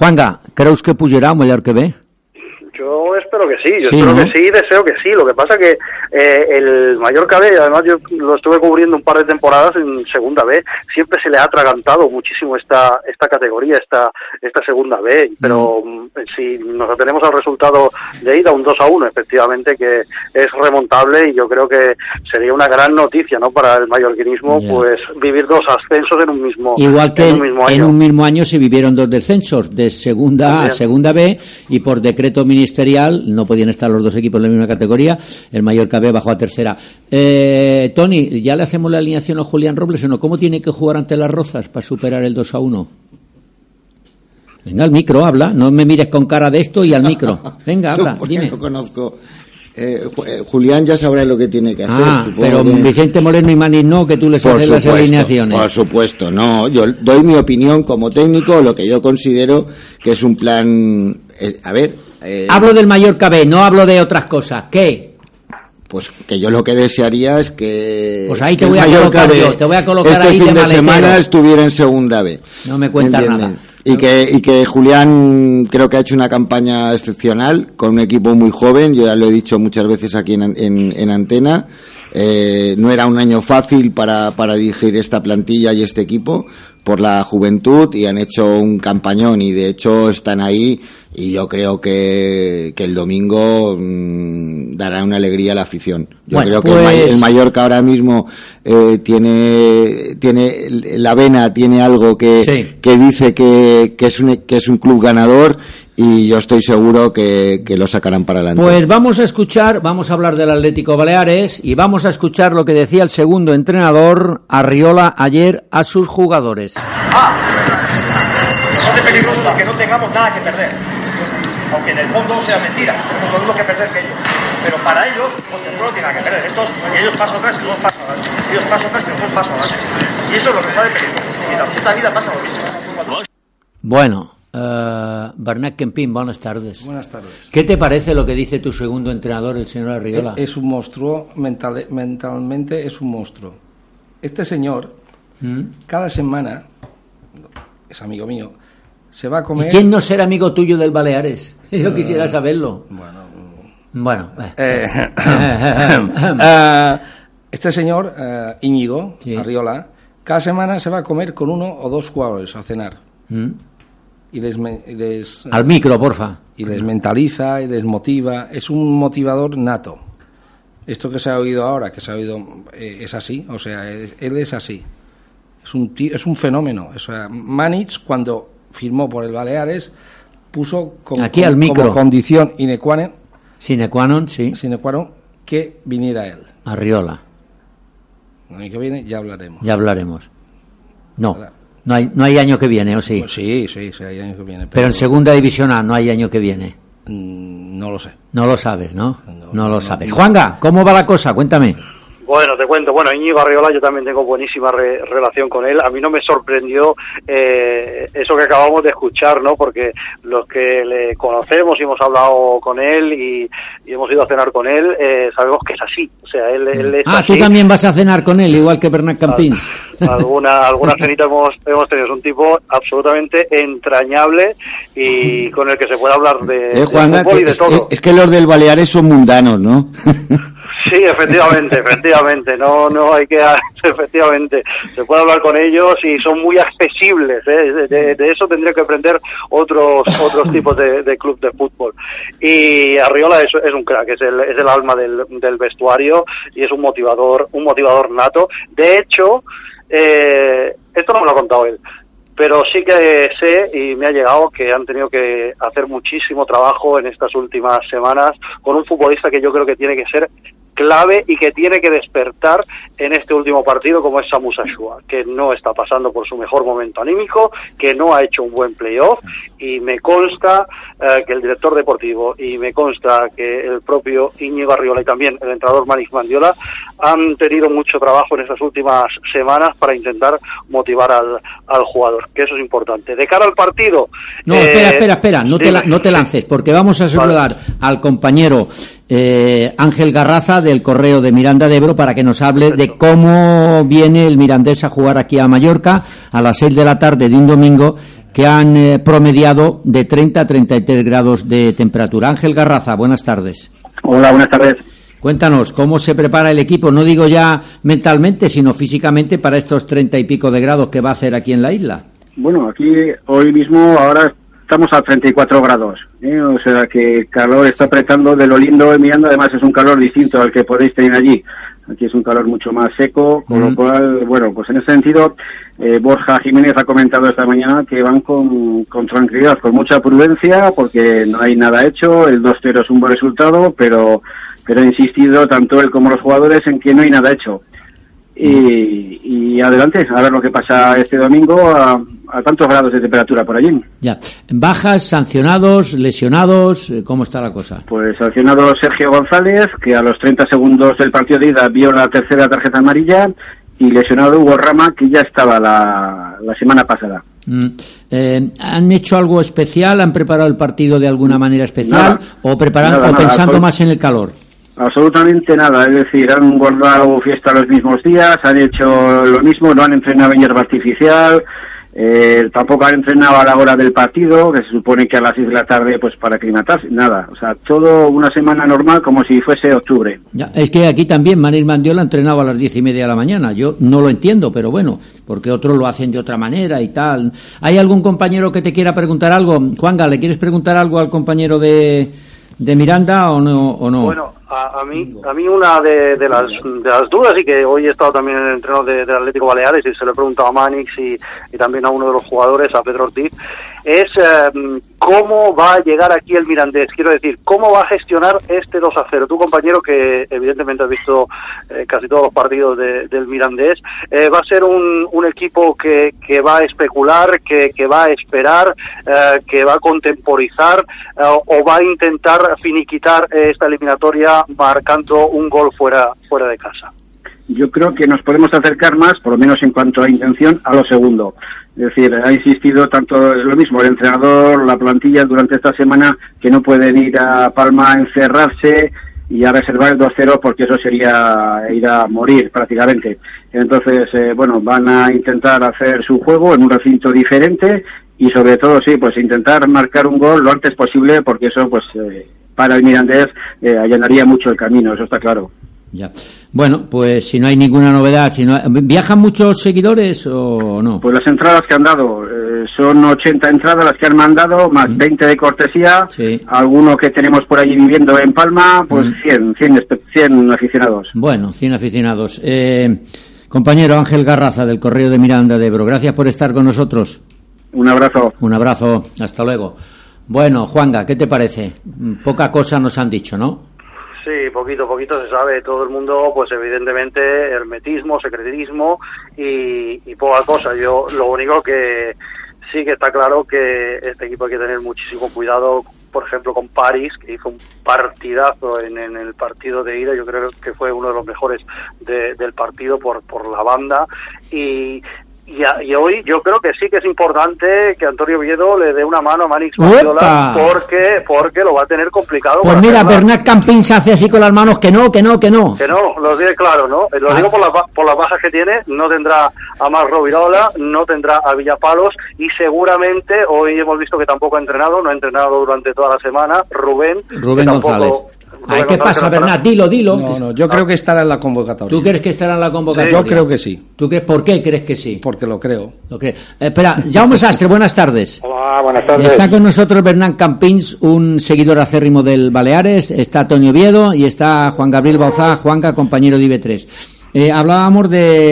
Juanga, ¿creus que pujará o Mallorca B? Yo espero que sí, yo sí, espero ¿no? que sí, deseo que sí. Lo que pasa que eh, el Mallorca B, además yo lo estuve cubriendo un par de temporadas en Segunda B, siempre se le ha atragantado muchísimo esta esta categoría, esta esta Segunda B, pero mm. si nos atenemos al resultado de ida, un dos a uno, efectivamente, que es remontable, y yo creo que sería una gran noticia, ¿no?, para el mallorquinismo, yeah. pues vivir dos ascensos en un mismo Igual que en un mismo año. En un mismo año se vivieron dos descensos, de Segunda También. A a Segunda B, y por decreto ministerial no podían estar los dos equipos en la misma categoría, el Mallorca B bajó a tercera. Eh, Tony, ¿ya le hacemos la alineación a Julián Robles o no? ¿Cómo tiene que jugar ante las Rozas para superar el dos a uno? Venga, al micro, habla, no me mires con cara de esto, y al micro. Venga, habla, no, dime. No conozco. Eh, Julián ya sabrá lo que tiene que hacer. Ah, pero que... Vicente Moreno y Manis no, que tú les haces las alineaciones. Por supuesto, no. Yo doy mi opinión como técnico, lo que yo considero que es un plan. Eh, a ver. Eh, hablo del Mallorca B, no hablo de otras cosas. ¿Qué? Pues que yo lo que desearía es que. Pues ahí te voy a colocar B, yo, te voy a colocar este ahí fin de, de semana estuviera en Segunda B. No me cuentas nada. Y que, y que Julián creo que ha hecho una campaña excepcional con un equipo muy joven, yo ya lo he dicho muchas veces aquí en, en, en antena, eh, no era un año fácil para, para dirigir esta plantilla y este equipo por la juventud, y han hecho un campañón, y de hecho están ahí, y yo creo que, que el domingo mmm, dará una alegría a la afición. Yo bueno, creo pues... que el, el Mallorca ahora mismo eh, tiene tiene la vena, tiene algo que, sí. que dice que, que es un que es un club ganador, y yo estoy seguro que, que lo sacarán para adelante. Pues vamos a escuchar, vamos a hablar del Atlético Baleares, y vamos a escuchar lo que decía el segundo entrenador, Arriola, ayer a sus jugadores. Ah, no es peligroso porque no tengamos nada que perder, aunque en el fondo sea mentira, tenemos lo mismo que perder que ellos, pero para ellos, pues el pueblo tiene nada que perder, estos, y ellos paso atrás, que nosotros paso adelante, ellos paso atrás, que nosotros paso adelante, y eso es lo que sabe peligroso, y la puta vida pasa lo mismo. Bueno, Uh, Bernat Kempín, buenas tardes. Buenas tardes. ¿Qué te parece lo que dice tu segundo entrenador, el señor Arriola? Es un monstruo, mental, mentalmente es un monstruo. Este señor, ¿Mm? cada semana, es amigo mío, se va a comer... ¿Y quién no será amigo tuyo del Baleares? Yo uh, quisiera saberlo. Bueno... Bueno... Eh. Eh, uh, este señor, uh, Íñigo, sí. Arriola, cada semana se va a comer con uno o dos jugadores a cenar. ¿Mm? Y desme, y des, al micro, porfa. Y desmentaliza y desmotiva. Es un motivador nato. Esto que se ha oído ahora, que se ha oído, eh, es así. O sea, es, él es así. Es un tío, es un fenómeno. O sea, Manich, cuando firmó por el Baleares, puso como, Aquí al micro. como condición sine qua non, sine qua non, sí. Sine qua non, que viniera él. Arriola. El año que viene ya hablaremos. Ya hablaremos. No. ¿Verdad? No hay, no hay año que viene, ¿o sí? Pues sí, sí, sí, hay año que viene. Pero... pero en Segunda División A no hay año que viene. Mm, no lo sé. No lo sabes, ¿no? No, no, no lo sabes. No. Juanga, ¿cómo va la cosa? Cuéntame. Bueno, te cuento. Bueno, Íñigo Arriola, yo también tengo buenísima re- relación con él. A mí no me sorprendió eh, eso que acabamos de escuchar, ¿no? Porque los que le conocemos y hemos hablado con él y, y hemos ido a cenar con él, eh, sabemos que es así. O sea, él, él es ah, así. Tú también vas a cenar con él, igual que Bernat Campins. Alguna, alguna cenita hemos, hemos tenido. Es un tipo absolutamente entrañable y con el que se puede hablar de, eh, Juanga, de fútbol y de es, todo. Es que los del Baleares son mundanos, ¿no? Sí, efectivamente, efectivamente, no, no hay que, efectivamente, se puede hablar con ellos y son muy accesibles, ¿eh? de, de, de eso tendría que aprender otros, otros tipos de, de club de fútbol. Y Arriola es, es un crack, es el, es el alma del, del vestuario y es un motivador, un motivador nato. De hecho, eh, esto no me lo ha contado él, pero sí que sé y me ha llegado que han tenido que hacer muchísimo trabajo en estas últimas semanas con un futbolista que yo creo que tiene que ser clave y que tiene que despertar en este último partido, como es Samu Sashua, que no está pasando por su mejor momento anímico, que no ha hecho un buen playoff, y me consta eh, que el director deportivo y me consta que el propio Íñigo Arriola y también el entrenador Manix Mandiola han tenido mucho trabajo en estas últimas semanas para intentar motivar al, al jugador, que eso es importante. De cara al partido... No, eh, espera, espera, espera, no, te la, no te lances, porque vamos a saludar vale. al compañero eh, Ángel Garraza del Correo de Miranda de Ebro para que nos hable Perfecto. de cómo viene el Mirandés a jugar aquí a Mallorca a las seis de la tarde de un domingo que han eh, promediado de treinta a treinta y tres grados de temperatura. Ángel Garraza, buenas tardes. Hola, buenas tardes. Cuéntanos, ¿cómo se prepara el equipo? No digo ya mentalmente, sino físicamente para estos treinta y pico de grados que va a hacer aquí en la isla. Bueno, aquí hoy mismo, ahora estamos a treinta y cuatro grados, ¿eh? O sea que el calor está apretando de lo lindo de Miranda, además es un calor distinto al que podéis tener allí. Aquí es un calor mucho más seco, con mm. lo cual, bueno, pues en ese sentido, eh, Borja Jiménez ha comentado esta mañana que van con, con tranquilidad, con mucha prudencia, porque no hay nada hecho, el dos cero es un buen resultado, pero pero ha insistido tanto él como los jugadores en que no hay nada hecho. Y, y adelante, a ver lo que pasa este domingo a, a tantos grados de temperatura por allí. Ya. ¿Bajas, sancionados, lesionados? ¿Cómo está la cosa? Pues sancionado Sergio González, que a los treinta segundos del partido de ida vio la tercera tarjeta amarilla, y lesionado Hugo Rama, que ya estaba la, la semana pasada. Mm. Eh, ¿Han hecho algo especial? ¿Han preparado el partido de alguna manera especial? Nada, ¿O preparando nada, o pensando nada, más en el calor? Absolutamente nada, es decir, han guardado fiesta los mismos días, han hecho lo mismo, no han entrenado en hierba artificial, eh, tampoco han entrenado a la hora del partido, que se supone que a las seis de la tarde, pues para aclimatarse, nada, o sea, todo una semana normal como si fuese octubre. Ya, es que aquí también Manil Mandiola entrenaba a las diez y media de la mañana, yo no lo entiendo, pero bueno, porque otros lo hacen de otra manera y tal. ¿Hay algún compañero que te quiera preguntar algo? Juanga, ¿le quieres preguntar algo al compañero de, de Miranda o no? O no? Bueno, A, a mí a mí una de, de las de las dudas, y que hoy he estado también en el entreno de, del Atlético Baleares y se lo he preguntado a Manix y, y también a uno de los jugadores, a Pedro Ortiz, es eh, cómo va a llegar aquí el Mirandés. Quiero decir, cómo va a gestionar este dos a cero. Tu compañero, que evidentemente has visto eh, casi todos los partidos de, del Mirandés, eh, va a ser un, un equipo que, que va a especular, que, que va a esperar, eh, que va a contemporizar, eh, o va a intentar finiquitar eh, esta eliminatoria marcando un gol fuera fuera de casa. Yo creo que nos podemos acercar más, por lo menos en cuanto a intención, a lo segundo. Es decir, ha insistido tanto lo mismo el entrenador, la plantilla durante esta semana, que no pueden ir a Palma a encerrarse y a reservar el dos cero, porque eso sería ir a morir prácticamente. Entonces, eh, bueno, van a intentar hacer su juego en un recinto diferente y sobre todo, sí, pues intentar marcar un gol lo antes posible, porque eso, pues, eh, para el Mirandés eh, allanaría mucho el camino, eso está claro. Ya. Bueno, pues si no hay ninguna novedad, si no, ¿viajan muchos seguidores o no? Pues las entradas que han dado, eh, son ochenta entradas las que han mandado, más mm. veinte de cortesía, sí. Alguno que tenemos por allí viviendo en Palma, pues mm. cien, cien, cien aficionados. Bueno, cien aficionados. Eh, compañero Ángel Garraza, del Correo de Miranda de Ebro, gracias por estar con nosotros. Un abrazo. Un abrazo, hasta luego. Bueno, Juanga, ¿qué te parece? Poca cosa nos han dicho, ¿no? Sí, poquito, poquito se sabe. Todo el mundo, pues evidentemente, hermetismo, secretismo y, y poca cosa. Yo, lo único que sí que está claro que este equipo hay que tener muchísimo cuidado, por ejemplo, con París, que hizo un partidazo en, en el partido de ida. Yo creo que fue uno de los mejores de, del partido por, por la banda. Y... Y, a, y hoy yo creo que sí que es importante que Antonio Viedo le dé una mano a Manix Mandiola, porque porque lo va a tener complicado. Pues mira, Bernat Campín se hace así con las manos, que no, que no, que no. Que no, lo digo claro, ¿no? Lo ah. digo por las, por las bajas que tiene. No tendrá a Marc Rovirola, no tendrá a Villapalos, y seguramente hoy hemos visto que tampoco ha entrenado, no ha entrenado durante toda la semana, Rubén. Rubén González. Ay, ¿qué pasa, Bernat? Dilo, dilo. No, no, yo creo que estará en la convocatoria. ¿Tú crees que estará en la convocatoria? Yo creo que sí. ¿Tú crees, por qué crees que sí? Porque lo creo. Lo creo. Eh, espera, Jaume Sastre, buenas tardes. Hola, buenas tardes. Está con nosotros Bernat Campins, un seguidor acérrimo del Baleares, está Antonio Oviedo y está Juan Gabriel Bauzá, Juanca, compañero de I B tres. Eh, hablábamos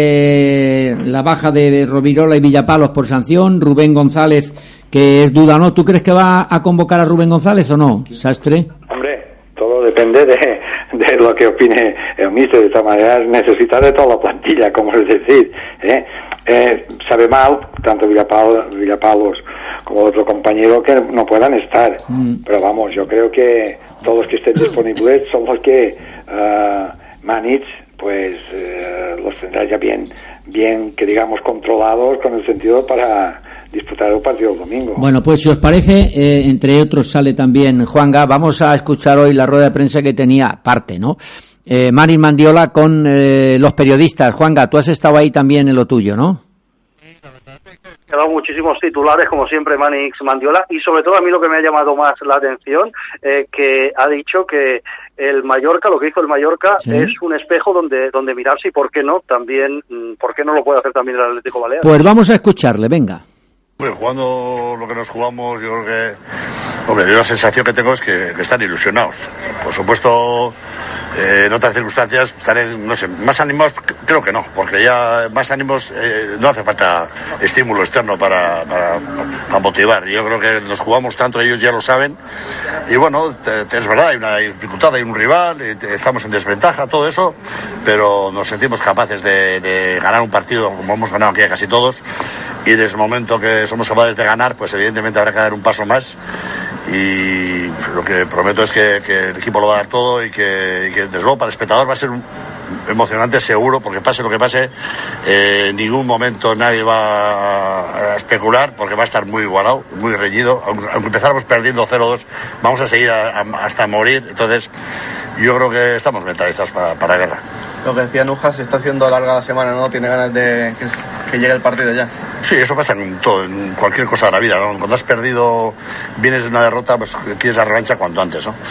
de la baja de Rovirola y Villapalos por sanción, Rubén González, que es duda, ¿no? ¿Tú crees que va a convocar a Rubén González o no, Sastre? Hombre, todo depende de, de lo que opine el míster. De todas maneras, necesita de toda la plantilla, como es decir, ¿eh? Eh, sabe mal, tanto Villapalos, Villapalos como otro compañero, que no puedan estar. Mm. Pero vamos, yo creo que todos los que estén disponibles son los que uh, Manich, pues uh, los tendrá ya bien, bien, que digamos, controlados, con el sentido para disputar el partido el domingo. Bueno, pues si os parece, eh, entre otros sale también Juanga. Vamos a escuchar hoy la rueda de prensa que tenía parte, ¿no? Eh, Manil Mandiola con eh, los periodistas. Juanga, tú has estado ahí también en lo tuyo, ¿no? La dado muchísimos titulares, como siempre, Manix Mandiola, y sobre todo a mí lo que me ha llamado más la atención, eh, que ha dicho que el Mallorca, lo que hizo el Mallorca, ¿sí?, es un espejo donde donde mirarse, y por qué no, también, por qué no lo puede hacer también el Atlético Baleares. Pues vamos a escucharle, venga. Bueno, jugando lo que nos jugamos, yo creo que, hombre, yo la sensación que tengo es que, que están ilusionados. Por supuesto, eh, en otras circunstancias estarán, no sé, más animados, creo que no, porque ya más ánimos, eh, no hace falta estímulo externo para, para, para motivar. Yo creo que nos jugamos tanto, ellos ya lo saben, y bueno, te, te, es verdad, hay una dificultad, hay un rival, estamos en desventaja, todo eso, pero nos sentimos capaces de, de ganar un partido como hemos ganado aquí a casi todos, y desde el momento que somos capaces de ganar, pues evidentemente habrá que dar un paso más, y lo que prometo es que, que el equipo lo va a dar todo, y que, y que desde luego para el espectador va a ser un, emocionante seguro, porque pase lo que pase, eh, en ningún momento nadie va a especular, porque va a estar muy igualado, muy reñido, aunque, aunque empezáramos perdiendo cero dos, vamos a seguir a, a, hasta morir. Entonces yo creo que estamos mentalizados para, para la guerra. Lo que decía Nuja, se está haciendo larga la semana, ¿no? Tiene ganas de que, que llegue el partido ya. Sí, eso pasa en todo, en cualquier cosa de la vida, ¿no? Cuando has perdido, vienes de una derrota, pues quieres la revancha cuanto antes, ¿no?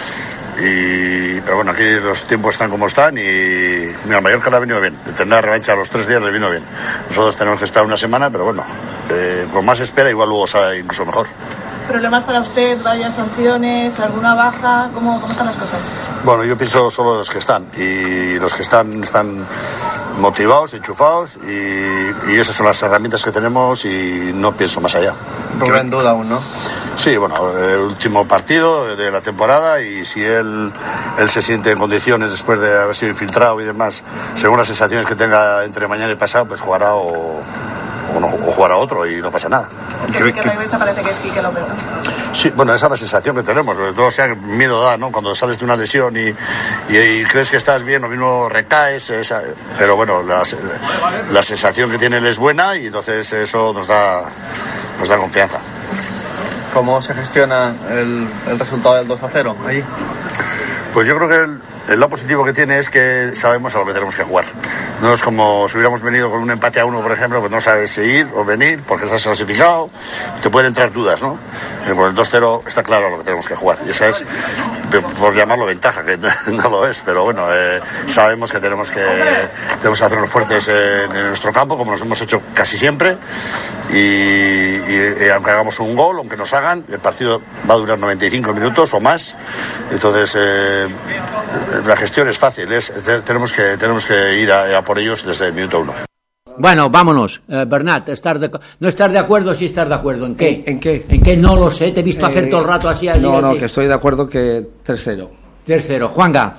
Y, pero bueno, aquí los tiempos están como están, y mira, a Mallorca le ha venido bien. De tener la revancha a los tres días le vino bien. Nosotros tenemos que esperar una semana, pero bueno, eh, con más espera igual luego sale incluso mejor. ¿Problemas para usted? ¿Varias sanciones? ¿Alguna baja? ¿Cómo, cómo están las cosas? Bueno, yo pienso solo los que están, y los que están están motivados, enchufados, y, y esas son las herramientas que tenemos, y no pienso más allá. Rubén duda aún, ¿no? Sí, bueno, el último partido de la temporada, y si él, él se siente en condiciones después de haber sido infiltrado y demás, según las sensaciones que tenga entre mañana y pasado, pues jugará o... O, no, o jugar a otro y no pasa nada. Que sí que regresa, parece que es Quique López, ¿no? Sí, bueno, esa es la sensación que tenemos, sobre todo, o sea, miedo da, ¿no? Cuando sales de una lesión y, y, y crees que estás bien, lo mismo recaes, esa, pero bueno, la, la sensación que tiene él es buena, y entonces eso nos da, nos da confianza. ¿Cómo se gestiona el, el resultado del dos a cero ahí? Pues yo creo que el, el lado positivo que tiene es que sabemos a lo que tenemos que jugar. No es como si hubiéramos venido con un empate a uno, por ejemplo, pues no sabes si ir o venir porque estás clasificado, te pueden entrar dudas, ¿no? Eh, con el dos cero está claro a lo que tenemos que jugar, y esa es, por llamarlo ventaja, que no lo es, pero bueno, eh, sabemos que tenemos que tenemos que hacernos fuertes en, en nuestro campo, como nos hemos hecho casi siempre, y, y, y aunque hagamos un gol, aunque nos hagan, el partido va a durar noventa y cinco minutos o más. Entonces eh, la gestión es fácil, es, tenemos que tenemos que ir a, a por ellos desde el minuto uno. Bueno, vámonos. Eh, Bernat, estar de, no estar de acuerdo, sí estar de acuerdo. ¿En qué? ¿En, en qué? ¿En qué? No lo sé, te he visto eh, hacer todo el rato así, así, No, no, así. que estoy de acuerdo que tres cero. tres cero. Juanga.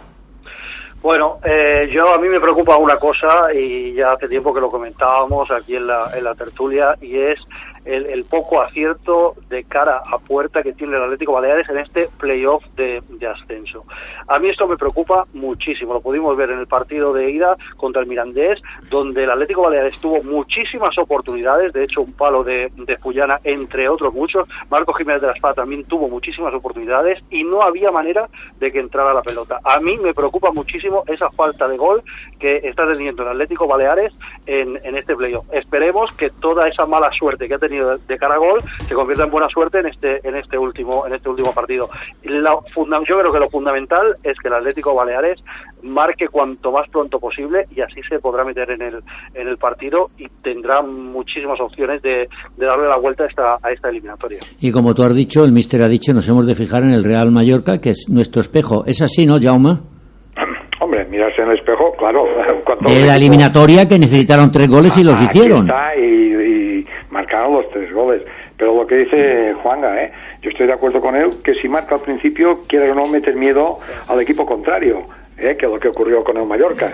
Bueno, eh, yo a mí me preocupa una cosa, y ya hace tiempo que lo comentábamos aquí en la, en la tertulia, y es el, el poco acierto de cara a puerta que tiene el Atlético Baleares en este playoff de, de ascenso. A mí esto me preocupa muchísimo. Lo pudimos ver en el partido de ida contra el Mirandés, donde el Atlético Baleares tuvo muchísimas oportunidades, de hecho un palo de, de Fullana, entre otros muchos. Marco Jiménez de la Espada también tuvo muchísimas oportunidades, y no había manera de que entrara la pelota. A mí me preocupa muchísimo esa falta de gol que está teniendo el Atlético Baleares en, en este playoff. Esperemos que toda esa mala suerte que ha tenido de, de cara a gol se convierta en buena suerte en este en este último en este último partido. La, funda, yo creo que lo fundamental es que el Atlético Baleares marque cuanto más pronto posible, y así se podrá meter en el en el partido, y tendrá muchísimas opciones de, de darle la vuelta a esta, a esta eliminatoria. Y como tú has dicho, el míster ha dicho, nos hemos de fijar en el Real Mallorca, que es nuestro espejo. ¿Es así, no, Jaume? Hombre, mirarse en el espejo, claro. De la eliminatoria, que necesitaron tres goles y los aquí hicieron. Está, y, y marcaron los tres goles. Pero lo que dice Juanga, ¿eh? Yo estoy de acuerdo con él, que si marca al principio, quiere o no meter miedo al equipo contrario, ¿eh? Que es lo que ocurrió con el Mallorca.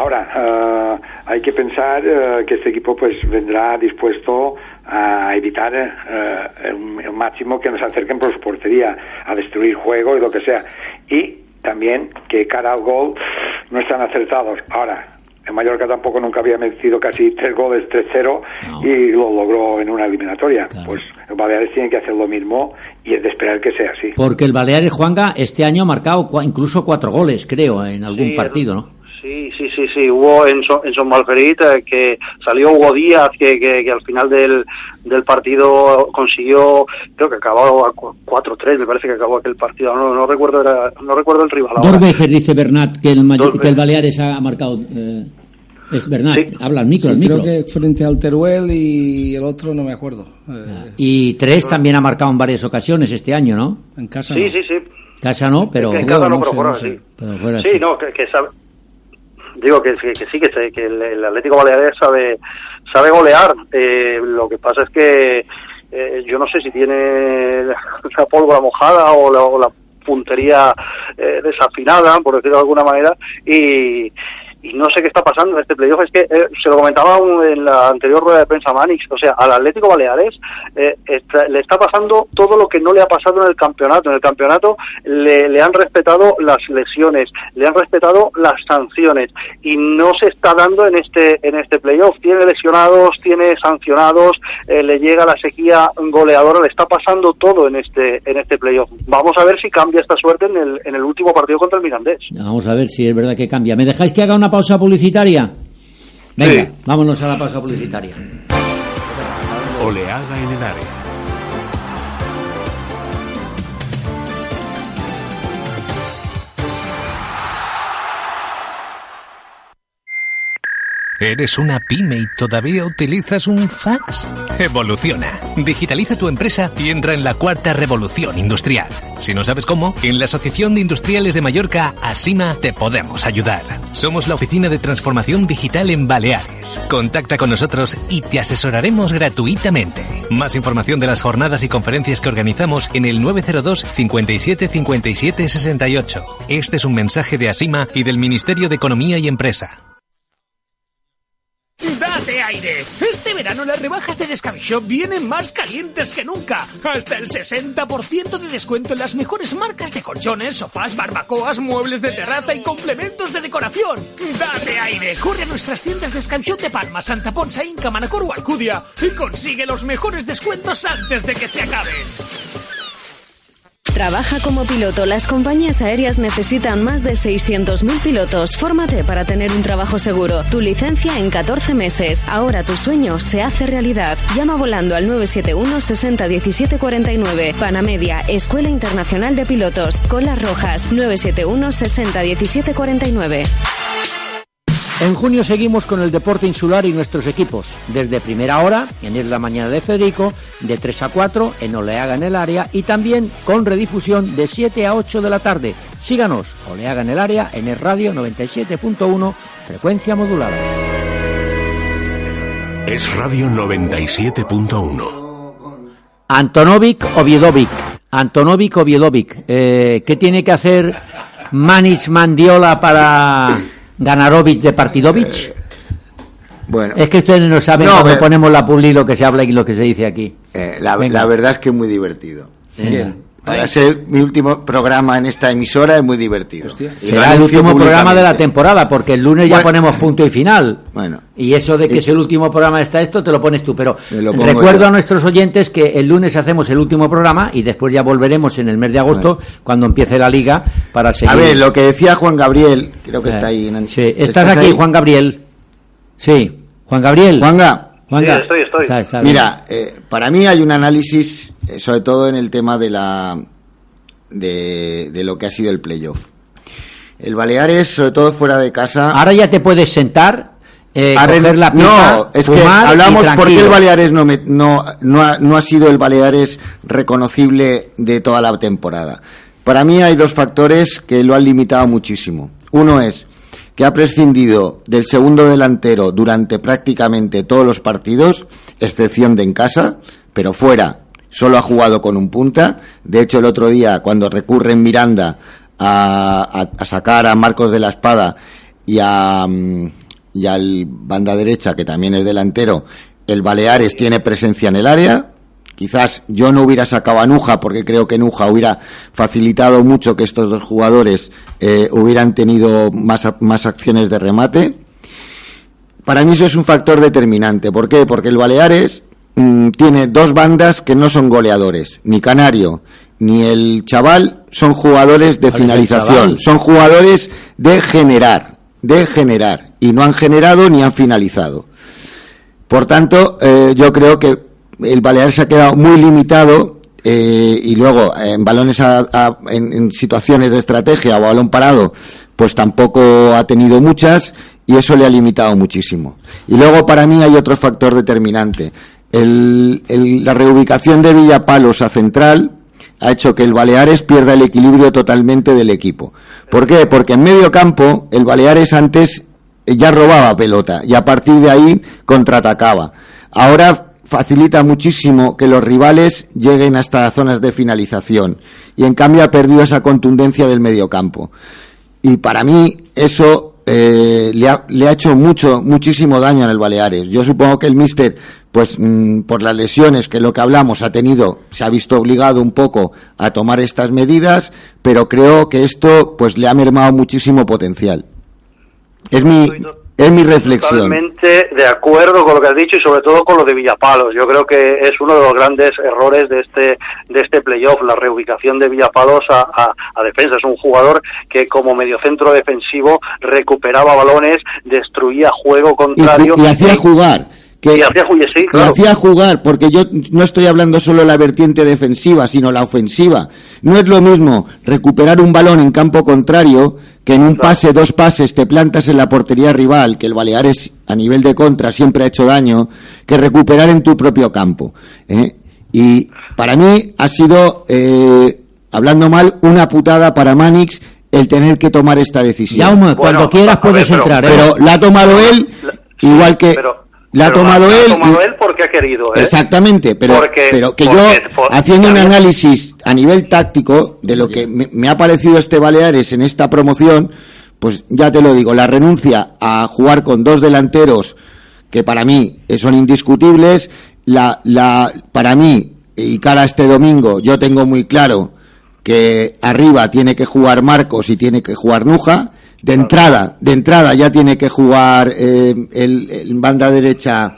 Ahora, uh, hay que pensar uh, que este equipo pues vendrá dispuesto a evitar uh, el, el máximo que nos acerquen por su portería, a destruir juego y lo que sea. Y también que cara al gol no están acertados. Ahora, el Mallorca tampoco nunca había metido casi tres goles, tres cero, no. Y lo logró en una eliminatoria. Claro. Pues el Baleares tiene que hacer lo mismo, y es de esperar que sea así. Porque el Baleares, Juanga, este año ha marcado incluso cuatro goles, creo, en algún sí, partido, ¿no? Sí, sí, sí, sí. Hubo en, so, en Son Malferit eh, que salió Hugo Díaz, que, que, que al final del, del partido consiguió, creo que acabó a cuatro tres, me parece que acabó aquel partido. No, no recuerdo era, no recuerdo el rival. Dorbejer, dice Bernat, que el, Mayor, que el Baleares ha marcado. Eh, es Bernat, sí. Habla al micro, sí, al micro. Creo que frente al Teruel y el otro no me acuerdo. Eh, y tres también ha marcado en varias ocasiones este año, ¿no? En casa. Sí, no. sí, sí. Casa no, pero. En casa no, pero sé, fuera no sé. sí. Pero fuera sí, sí. no, que, que sabe. Digo que, que, que sí, que, se, que el, el Atlético Baleares sabe sabe golear. Eh, lo que pasa es que eh, yo no sé si tiene la pólvora mojada o la, o la puntería eh, desafinada, por decirlo de alguna manera, y, y no sé qué está pasando en este playoff. Es que eh, se lo comentaba en la anterior rueda de prensa Manix, o sea, al Atlético Baleares eh, está, le está pasando todo lo que no le ha pasado en el campeonato. En el campeonato le, le han respetado las lesiones, le han respetado las sanciones y no se está dando en este en este playoff. Tiene lesionados, tiene sancionados, eh, le llega la sequía goleadora, le está pasando todo en este en este playoff. Vamos a ver si cambia esta suerte en el en el último partido contra el Mirandés. Vamos a ver si es verdad que cambia. ¿Me dejáis que haga una pausa publicitaria? Venga, sí. Vámonos a la pausa publicitaria. Oleada en el área. ¿Eres una pyme y todavía utilizas un fax? Evoluciona. Digitaliza tu empresa y entra en la cuarta revolución industrial. Si no sabes cómo, en la Asociación de Industriales de Mallorca, ASIMA, te podemos ayudar. Somos la oficina de transformación digital en Baleares. Contacta con nosotros y te asesoraremos gratuitamente. Más información de las jornadas y conferencias que organizamos en el nueve cero dos, cincuenta y siete, cincuenta y siete, sesenta y ocho. Este es un mensaje de ASIMA y del Ministerio de Economía y Empresa. ¡Date aire! Este verano las rebajas de Descamp Shop vienen más calientes que nunca. Hasta el sesenta por ciento de descuento en las mejores marcas de colchones, sofás, barbacoas, muebles de terraza y complementos de decoración. ¡Date aire! Corre a nuestras tiendas Descamp Shop de Palma, Santa Ponsa, Inca, Manacor o Alcudia y consigue los mejores descuentos antes de que se acaben. Trabaja como piloto. Las compañías aéreas necesitan más de seiscientos mil pilotos. Fórmate para tener un trabajo seguro. Tu licencia en catorce meses. Ahora tu sueño se hace realidad. Llama volando al nueve siete uno, sesenta, diecisiete, cuarenta y nueve. Panamedia, Escuela Internacional de Pilotos. Colas Rojas, nueve siete uno, sesenta, diecisiete, cuarenta y nueve. En junio seguimos con el deporte insular y nuestros equipos. Desde primera hora, en Es la Mañana de Federico, de tres a cuatro, en Oleaga en el Área, y también con redifusión de siete a ocho de la tarde. Síganos, Oleaga en el Área, en Es Radio noventa y siete punto uno, frecuencia modulada. Es Radio noventa y siete punto uno. Antonovic Oviedovic. Antonovic Oviedovic. Eh, ¿Qué tiene que hacer Manic Mandiola para Ganarovic de Partidovic? Eh, bueno, es que ustedes no saben no, cuando eh, ponemos la publi lo que se habla y lo que se dice aquí. Eh, la, la verdad es que es muy divertido. Eh, para ser mi último programa en esta emisora es muy divertido. Será el último programa de la temporada, porque el lunes bueno, ya ponemos punto y final. Bueno. Y eso de que y, es el último programa está esto, te lo pones tú. Pero recuerdo yo. a nuestros oyentes que el lunes hacemos el último programa y después ya volveremos en el mes de agosto, bueno, cuando empiece la liga, para seguir. A ver, lo que decía Juan Gabriel, creo que eh, está ahí. En... Sí, ¿estás, ¿Estás aquí, ahí? Juan Gabriel? Sí, Juan Gabriel. Juanga. Juanga. Sí, estoy, estoy. Está, está Mira, eh, para mí hay un análisis, eh, sobre todo en el tema de la de, de lo que ha sido el playoff. El Baleares, sobre todo fuera de casa. Ahora ya te puedes sentar. Eh, coger la pita, no, es que hablamos por qué el Baleares no, me, no, no, ha, no ha sido el Baleares reconocible de toda la temporada. Para mí hay dos factores que lo han limitado muchísimo. Uno es que ha prescindido del segundo delantero durante prácticamente todos los partidos, excepción de en casa, pero fuera solo ha jugado con un punta. De hecho, el otro día, cuando recurre en Miranda a, a, a sacar a Marcos de la Espada y a... y al banda derecha, que también es delantero, el Baleares tiene presencia en el área. Quizás yo no hubiera sacado a Nuja, porque creo que Nuja hubiera facilitado mucho que estos dos jugadores eh, hubieran tenido más, más acciones de remate. Para mí eso es un factor determinante. ¿Por qué? Porque el Baleares mmm, tiene dos bandas que no son goleadores. Ni Canario ni el chaval son jugadores de finalización, son jugadores de generar. de generar, y no han generado ni han finalizado. Por tanto, eh, yo creo que el Baleares se ha quedado muy limitado, eh, y luego en balones a, a, en, en situaciones de estrategia o balón parado, pues tampoco ha tenido muchas, y eso le ha limitado muchísimo. Y luego para mí hay otro factor determinante. El, el, la reubicación de Villapalos a central ha hecho que el Baleares pierda el equilibrio totalmente del equipo. ¿Por qué? Porque en medio campo el Baleares antes ya robaba pelota y a partir de ahí contraatacaba. Ahora facilita muchísimo que los rivales lleguen hasta las zonas de finalización y en cambio ha perdido esa contundencia del medio campo. Y para mí eso eh, le, ha, le ha hecho mucho, muchísimo daño en el Baleares. Yo supongo que el míster, pues mmm, por las lesiones, que es lo que hablamos, ha tenido, se ha visto obligado un poco a tomar estas medidas, pero creo que esto pues le ha mermado muchísimo potencial. Es mi, es mi reflexión. Totalmente de acuerdo con lo que has dicho y sobre todo con lo de Villapalos. Yo creo que es uno de los grandes errores de este de este playoff, la reubicación de Villapalos a, a, a defensa. Es un jugador que como mediocentro defensivo recuperaba balones, destruía juego contrario. Y, y hacía jugar. Que, y hacía, sí, claro. hacía jugar, porque yo no estoy hablando solo de la vertiente defensiva, sino la ofensiva. No es lo mismo recuperar un balón en campo contrario, que en un pase, dos pases, te plantas en la portería rival, que el Baleares a nivel de contra siempre ha hecho daño, que recuperar en tu propio campo. ¿eh? Y para mí ha sido, eh, hablando mal, una putada para Manix el tener que tomar esta decisión. Jaume, bueno, cuando quieras puedes ver, pero, entrar. ¿eh? Pero la ha tomado él, igual que... Pero, La ha tomado la, él. La ha tomado él porque ha querido, ¿eh? Exactamente, pero, porque, pero que porque, yo, por, haciendo un también, análisis a nivel táctico de lo que me, me ha parecido este Baleares en esta promoción, pues ya te lo digo, la renuncia a jugar con dos delanteros que para mí son indiscutibles, la, la, para mí, y cara a este domingo, yo tengo muy claro que arriba tiene que jugar Marcos y tiene que jugar Nuja. De entrada, de entrada ya tiene que jugar eh, el, el banda derecha,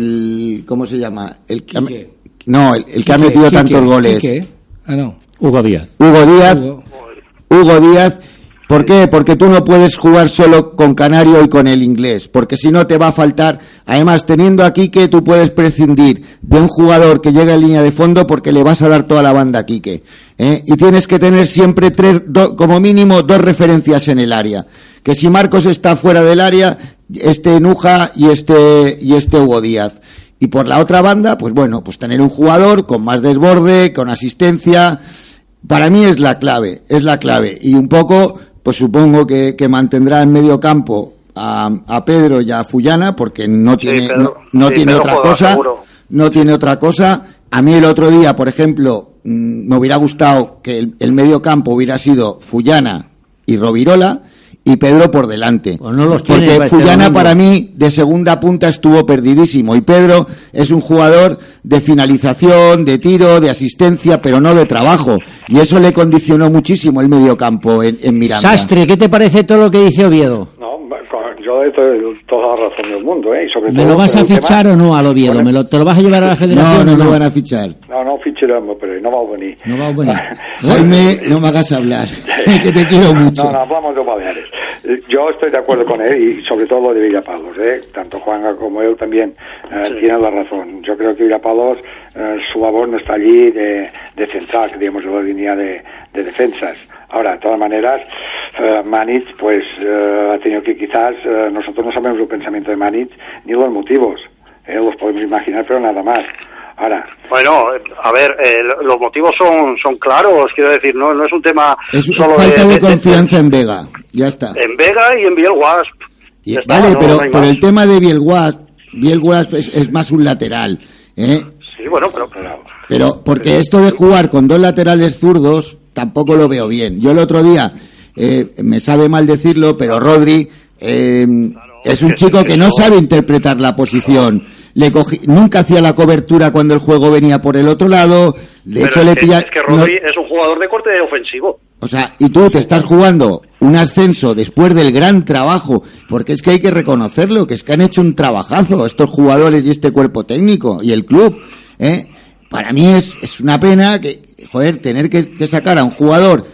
el ¿cómo se llama? El que ha, no, el, el que Quique, ha metido Quique, tantos goles. Quique. Ah, no. Hugo Díaz. Hugo Díaz. Hugo. Hugo Díaz. ¿Por qué? Porque tú no puedes jugar solo con Canario y con el inglés, porque si no te va a faltar. Además, teniendo a Quique, tú puedes prescindir de un jugador que llega en línea de fondo porque le vas a dar toda la banda a Quique. ¿eh? Y tienes que tener siempre tres, do, como mínimo dos referencias en el área. Que si Marcos está fuera del área, este Nuja y este y este Hugo Díaz. Y por la otra banda, pues bueno, pues tener un jugador con más desborde, con asistencia. Para mí es la clave, es la clave. Y un poco, pues supongo que, que mantendrá en medio campo a, a Pedro y a Fullana, porque no tiene, sí, Pedro, no, no sí, tiene Pedro otra cosa, seguro. no tiene otra cosa. A mí el otro día, por ejemplo, me hubiera gustado que el, el medio campo hubiera sido Fullana y Rovirola, y Pedro por delante. Pues no los porque tiene, Fullana para mí de segunda punta estuvo perdidísimo y Pedro es un jugador de finalización, de tiro, de asistencia, pero no de trabajo. Y eso le condicionó muchísimo el mediocampo en, en Miranda. Sastre, ¿qué te parece todo lo que dice Oviedo? No, yo doy toda la razón del mundo, ¿eh? Y sobre ¿Me todo, lo vas a fichar tema... o no al Oviedo? Bueno, ¿Me lo, ¿Te lo vas a llevar a la federación? No, no, no lo van a fichar. No, no ficharemos, pero no va a venir. No va a venir. Jaime, no me hagas hablar, que te quiero mucho. No, no, hablamos de Baleares. Yo estoy de acuerdo con él y sobre todo lo de Villapalos, ¿eh? Tanto Juan como él también eh, sí. tienen la razón. Yo creo que Villapalos, eh, su labor no está allí de, de central, que digamos, de la línea de, de defensas. Ahora, de todas maneras, uh, Manich, pues, uh, ha tenido que quizás, uh, nosotros no sabemos el pensamiento de Manich ni los motivos, eh, los podemos imaginar, pero nada más. Ahora. Bueno, a ver, eh, los motivos son son claros, quiero decir, no no es un tema es solo falta de, de, de confianza de, en Vega, ya está. En Vega y en Biel Wasp. Y, vale, no, pero no por el tema de Biel Wasp, Biel Wasp es, es más un lateral, ¿eh? Sí, bueno, pero... Pero, pero porque esto de jugar con dos laterales zurdos tampoco lo veo bien. Yo el otro día, eh, me sabe mal decirlo, pero Rodri eh, claro, es un chico que no sabe interpretar la posición. Le cogí, nunca hacía la cobertura cuando el juego venía por el otro lado. De hecho, le pilla. Es que Rodri no, es un jugador de corte ofensivo. O sea, y tú te estás jugando un ascenso después del gran trabajo, porque es que hay que reconocerlo, que es que han hecho un trabajazo estos jugadores y este cuerpo técnico y el club, ¿eh? Para mí es, es una pena que, joder, tener que, que sacar a un jugador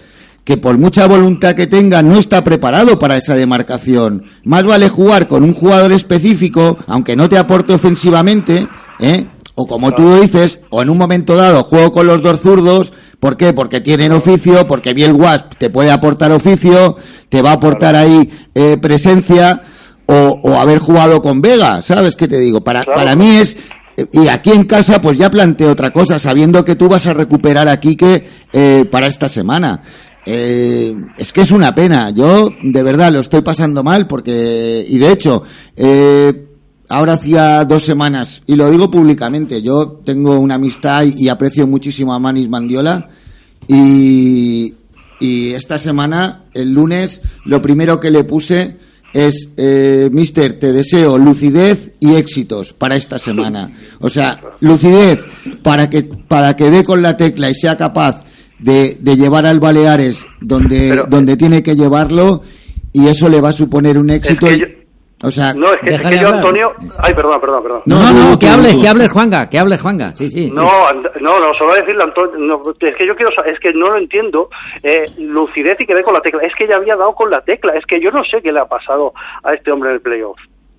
que por mucha voluntad que tenga no está preparado para esa demarcación. Más vale jugar con un jugador específico, aunque no te aporte ofensivamente, ¿eh? O como tú dices, o en un momento dado juego con los dos zurdos. ¿Por qué? Porque tienen oficio, porque Biel Wasp te puede aportar oficio, te va a aportar ahí eh, presencia, o, o haber jugado con Vega, ¿sabes qué te digo? Para, claro. para mí es... Y aquí en casa pues ya planteo otra cosa, sabiendo que tú vas a recuperar a Quique eh, para esta semana. Eh, es que es una pena, yo de verdad lo estoy pasando mal porque, y de hecho, eh, ahora hacía dos semanas, y lo digo públicamente, yo tengo una amistad y, y aprecio muchísimo a Manis Mandiola, y, y esta semana, el lunes, lo primero que le puse es, eh, mister, te deseo lucidez y éxitos para esta semana. O sea, lucidez para que, para que dé con la tecla y sea capaz de, de llevar al Baleares donde, Pero, donde tiene que llevarlo, y eso le va a suponer un éxito. Es que yo, o sea, no, es que, es que yo, Antonio... Ay, perdón, perdón, perdón. No, no, no, no que hables, que hables, Juanga, que hables, Juanga, sí, sí. No, no, no, solo decirle, Antonio, no, es que yo quiero saber, es que no lo entiendo, eh, lucidez y que dé con la tecla, es que ya había dado con la tecla, es que yo no sé qué le ha pasado a este hombre en el playoff.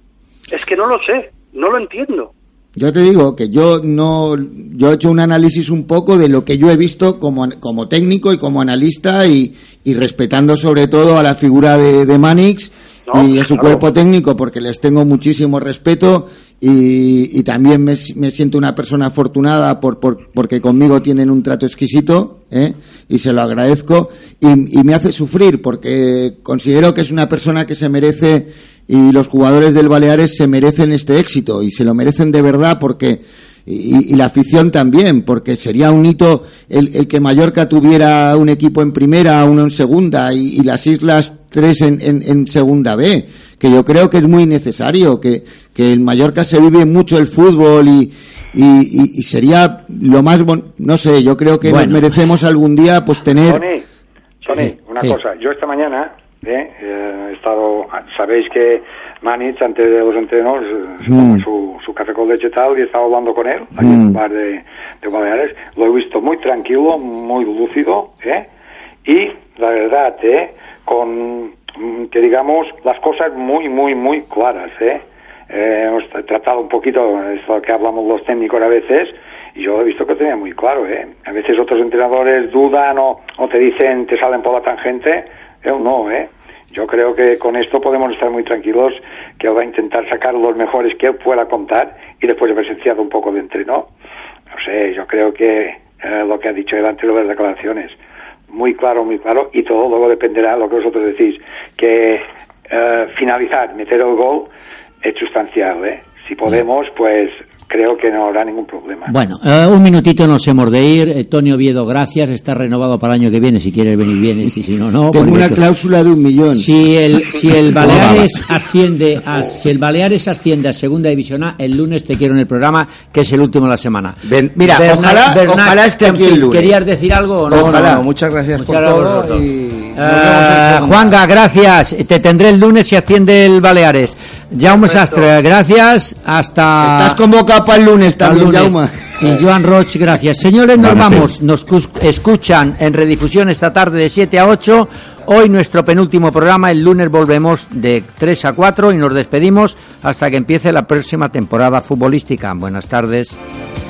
Es que no lo sé, no lo entiendo. Yo te digo que yo no, yo he hecho un análisis un poco de lo que yo he visto como, como técnico y como analista, y, y respetando sobre todo a la figura de, de Manix, no, y a su claro. cuerpo técnico, porque les tengo muchísimo respeto, y, y también me, me siento una persona afortunada por, por, porque conmigo tienen un trato exquisito, ¿eh? Y se lo agradezco, y, y me hace sufrir porque considero que es una persona que se merece, y los jugadores del Baleares se merecen este éxito, y se lo merecen de verdad, porque y, y la afición también, porque sería un hito el, el que Mallorca tuviera un equipo en primera, uno en segunda, y, y las islas tres en, en, en segunda B, que yo creo que es muy necesario, que, que en Mallorca se vive mucho el fútbol, y, y, y, y sería lo más bon... no sé, yo creo que bueno. nos merecemos algún día pues tener... Tony, Tony sí, una sí. cosa, yo esta mañana eh, eh, he estado, sabéis que Manich, antes de los entrenos, mm. su, su café con leche tal, y he estado hablando con él, aquí mm. en un bar de, de Baleares. Lo he visto muy tranquilo, muy lúcido, ¿eh? Y la verdad, ¿eh? Con, que digamos, las cosas muy, muy, muy claras, ¿eh? Eh, hemos tratado un poquito, es lo que hablamos los técnicos a veces, y yo he visto que tenía muy claro, ¿eh? A veces otros entrenadores dudan o, o te dicen, te salen por la tangente, yo no, ¿eh? Yo creo que con esto podemos estar muy tranquilos, que él va a intentar sacar los mejores que él pueda contar, y después de presenciado un poco de entreno. No sé, yo creo que eh, lo que ha dicho él antes de las declaraciones, muy claro, muy claro, y todo luego dependerá de lo que vosotros decís, que eh, finalizar, meter el gol es sustancial, ¿eh? Si podemos, pues creo que no habrá ningún problema. Bueno, uh, un minutito nos hemos de ir. Eh, Tony Oviedo, gracias. Está renovado para el año que viene. Si quieres venir, vienes. Y si no, no. Tengo una esto. cláusula de un millón. Si el, si el Baleares asciende a, si el Baleares asciende a Segunda División A, el lunes te quiero en el programa, que es el último de la semana. Ben, mira, Bernat, ojalá, Bernat, ojalá esté aquí el lunes. ¿Querías decir algo o no? Ojalá. No, no, muchas gracias muchas por gracias todo. Y... Uh, Juanga, gracias. Te tendré el lunes si asciende el Baleares. Jaume Sastre, gracias. Hasta... Estás convocado para el lunes también, Jaume. Y Joan Roig, gracias. Señores, nos vamos. Nos escuchan en redifusión esta tarde de siete a ocho. Hoy nuestro penúltimo programa. El lunes volvemos de tres a cuatro y nos despedimos hasta que empiece la próxima temporada futbolística. Buenas tardes.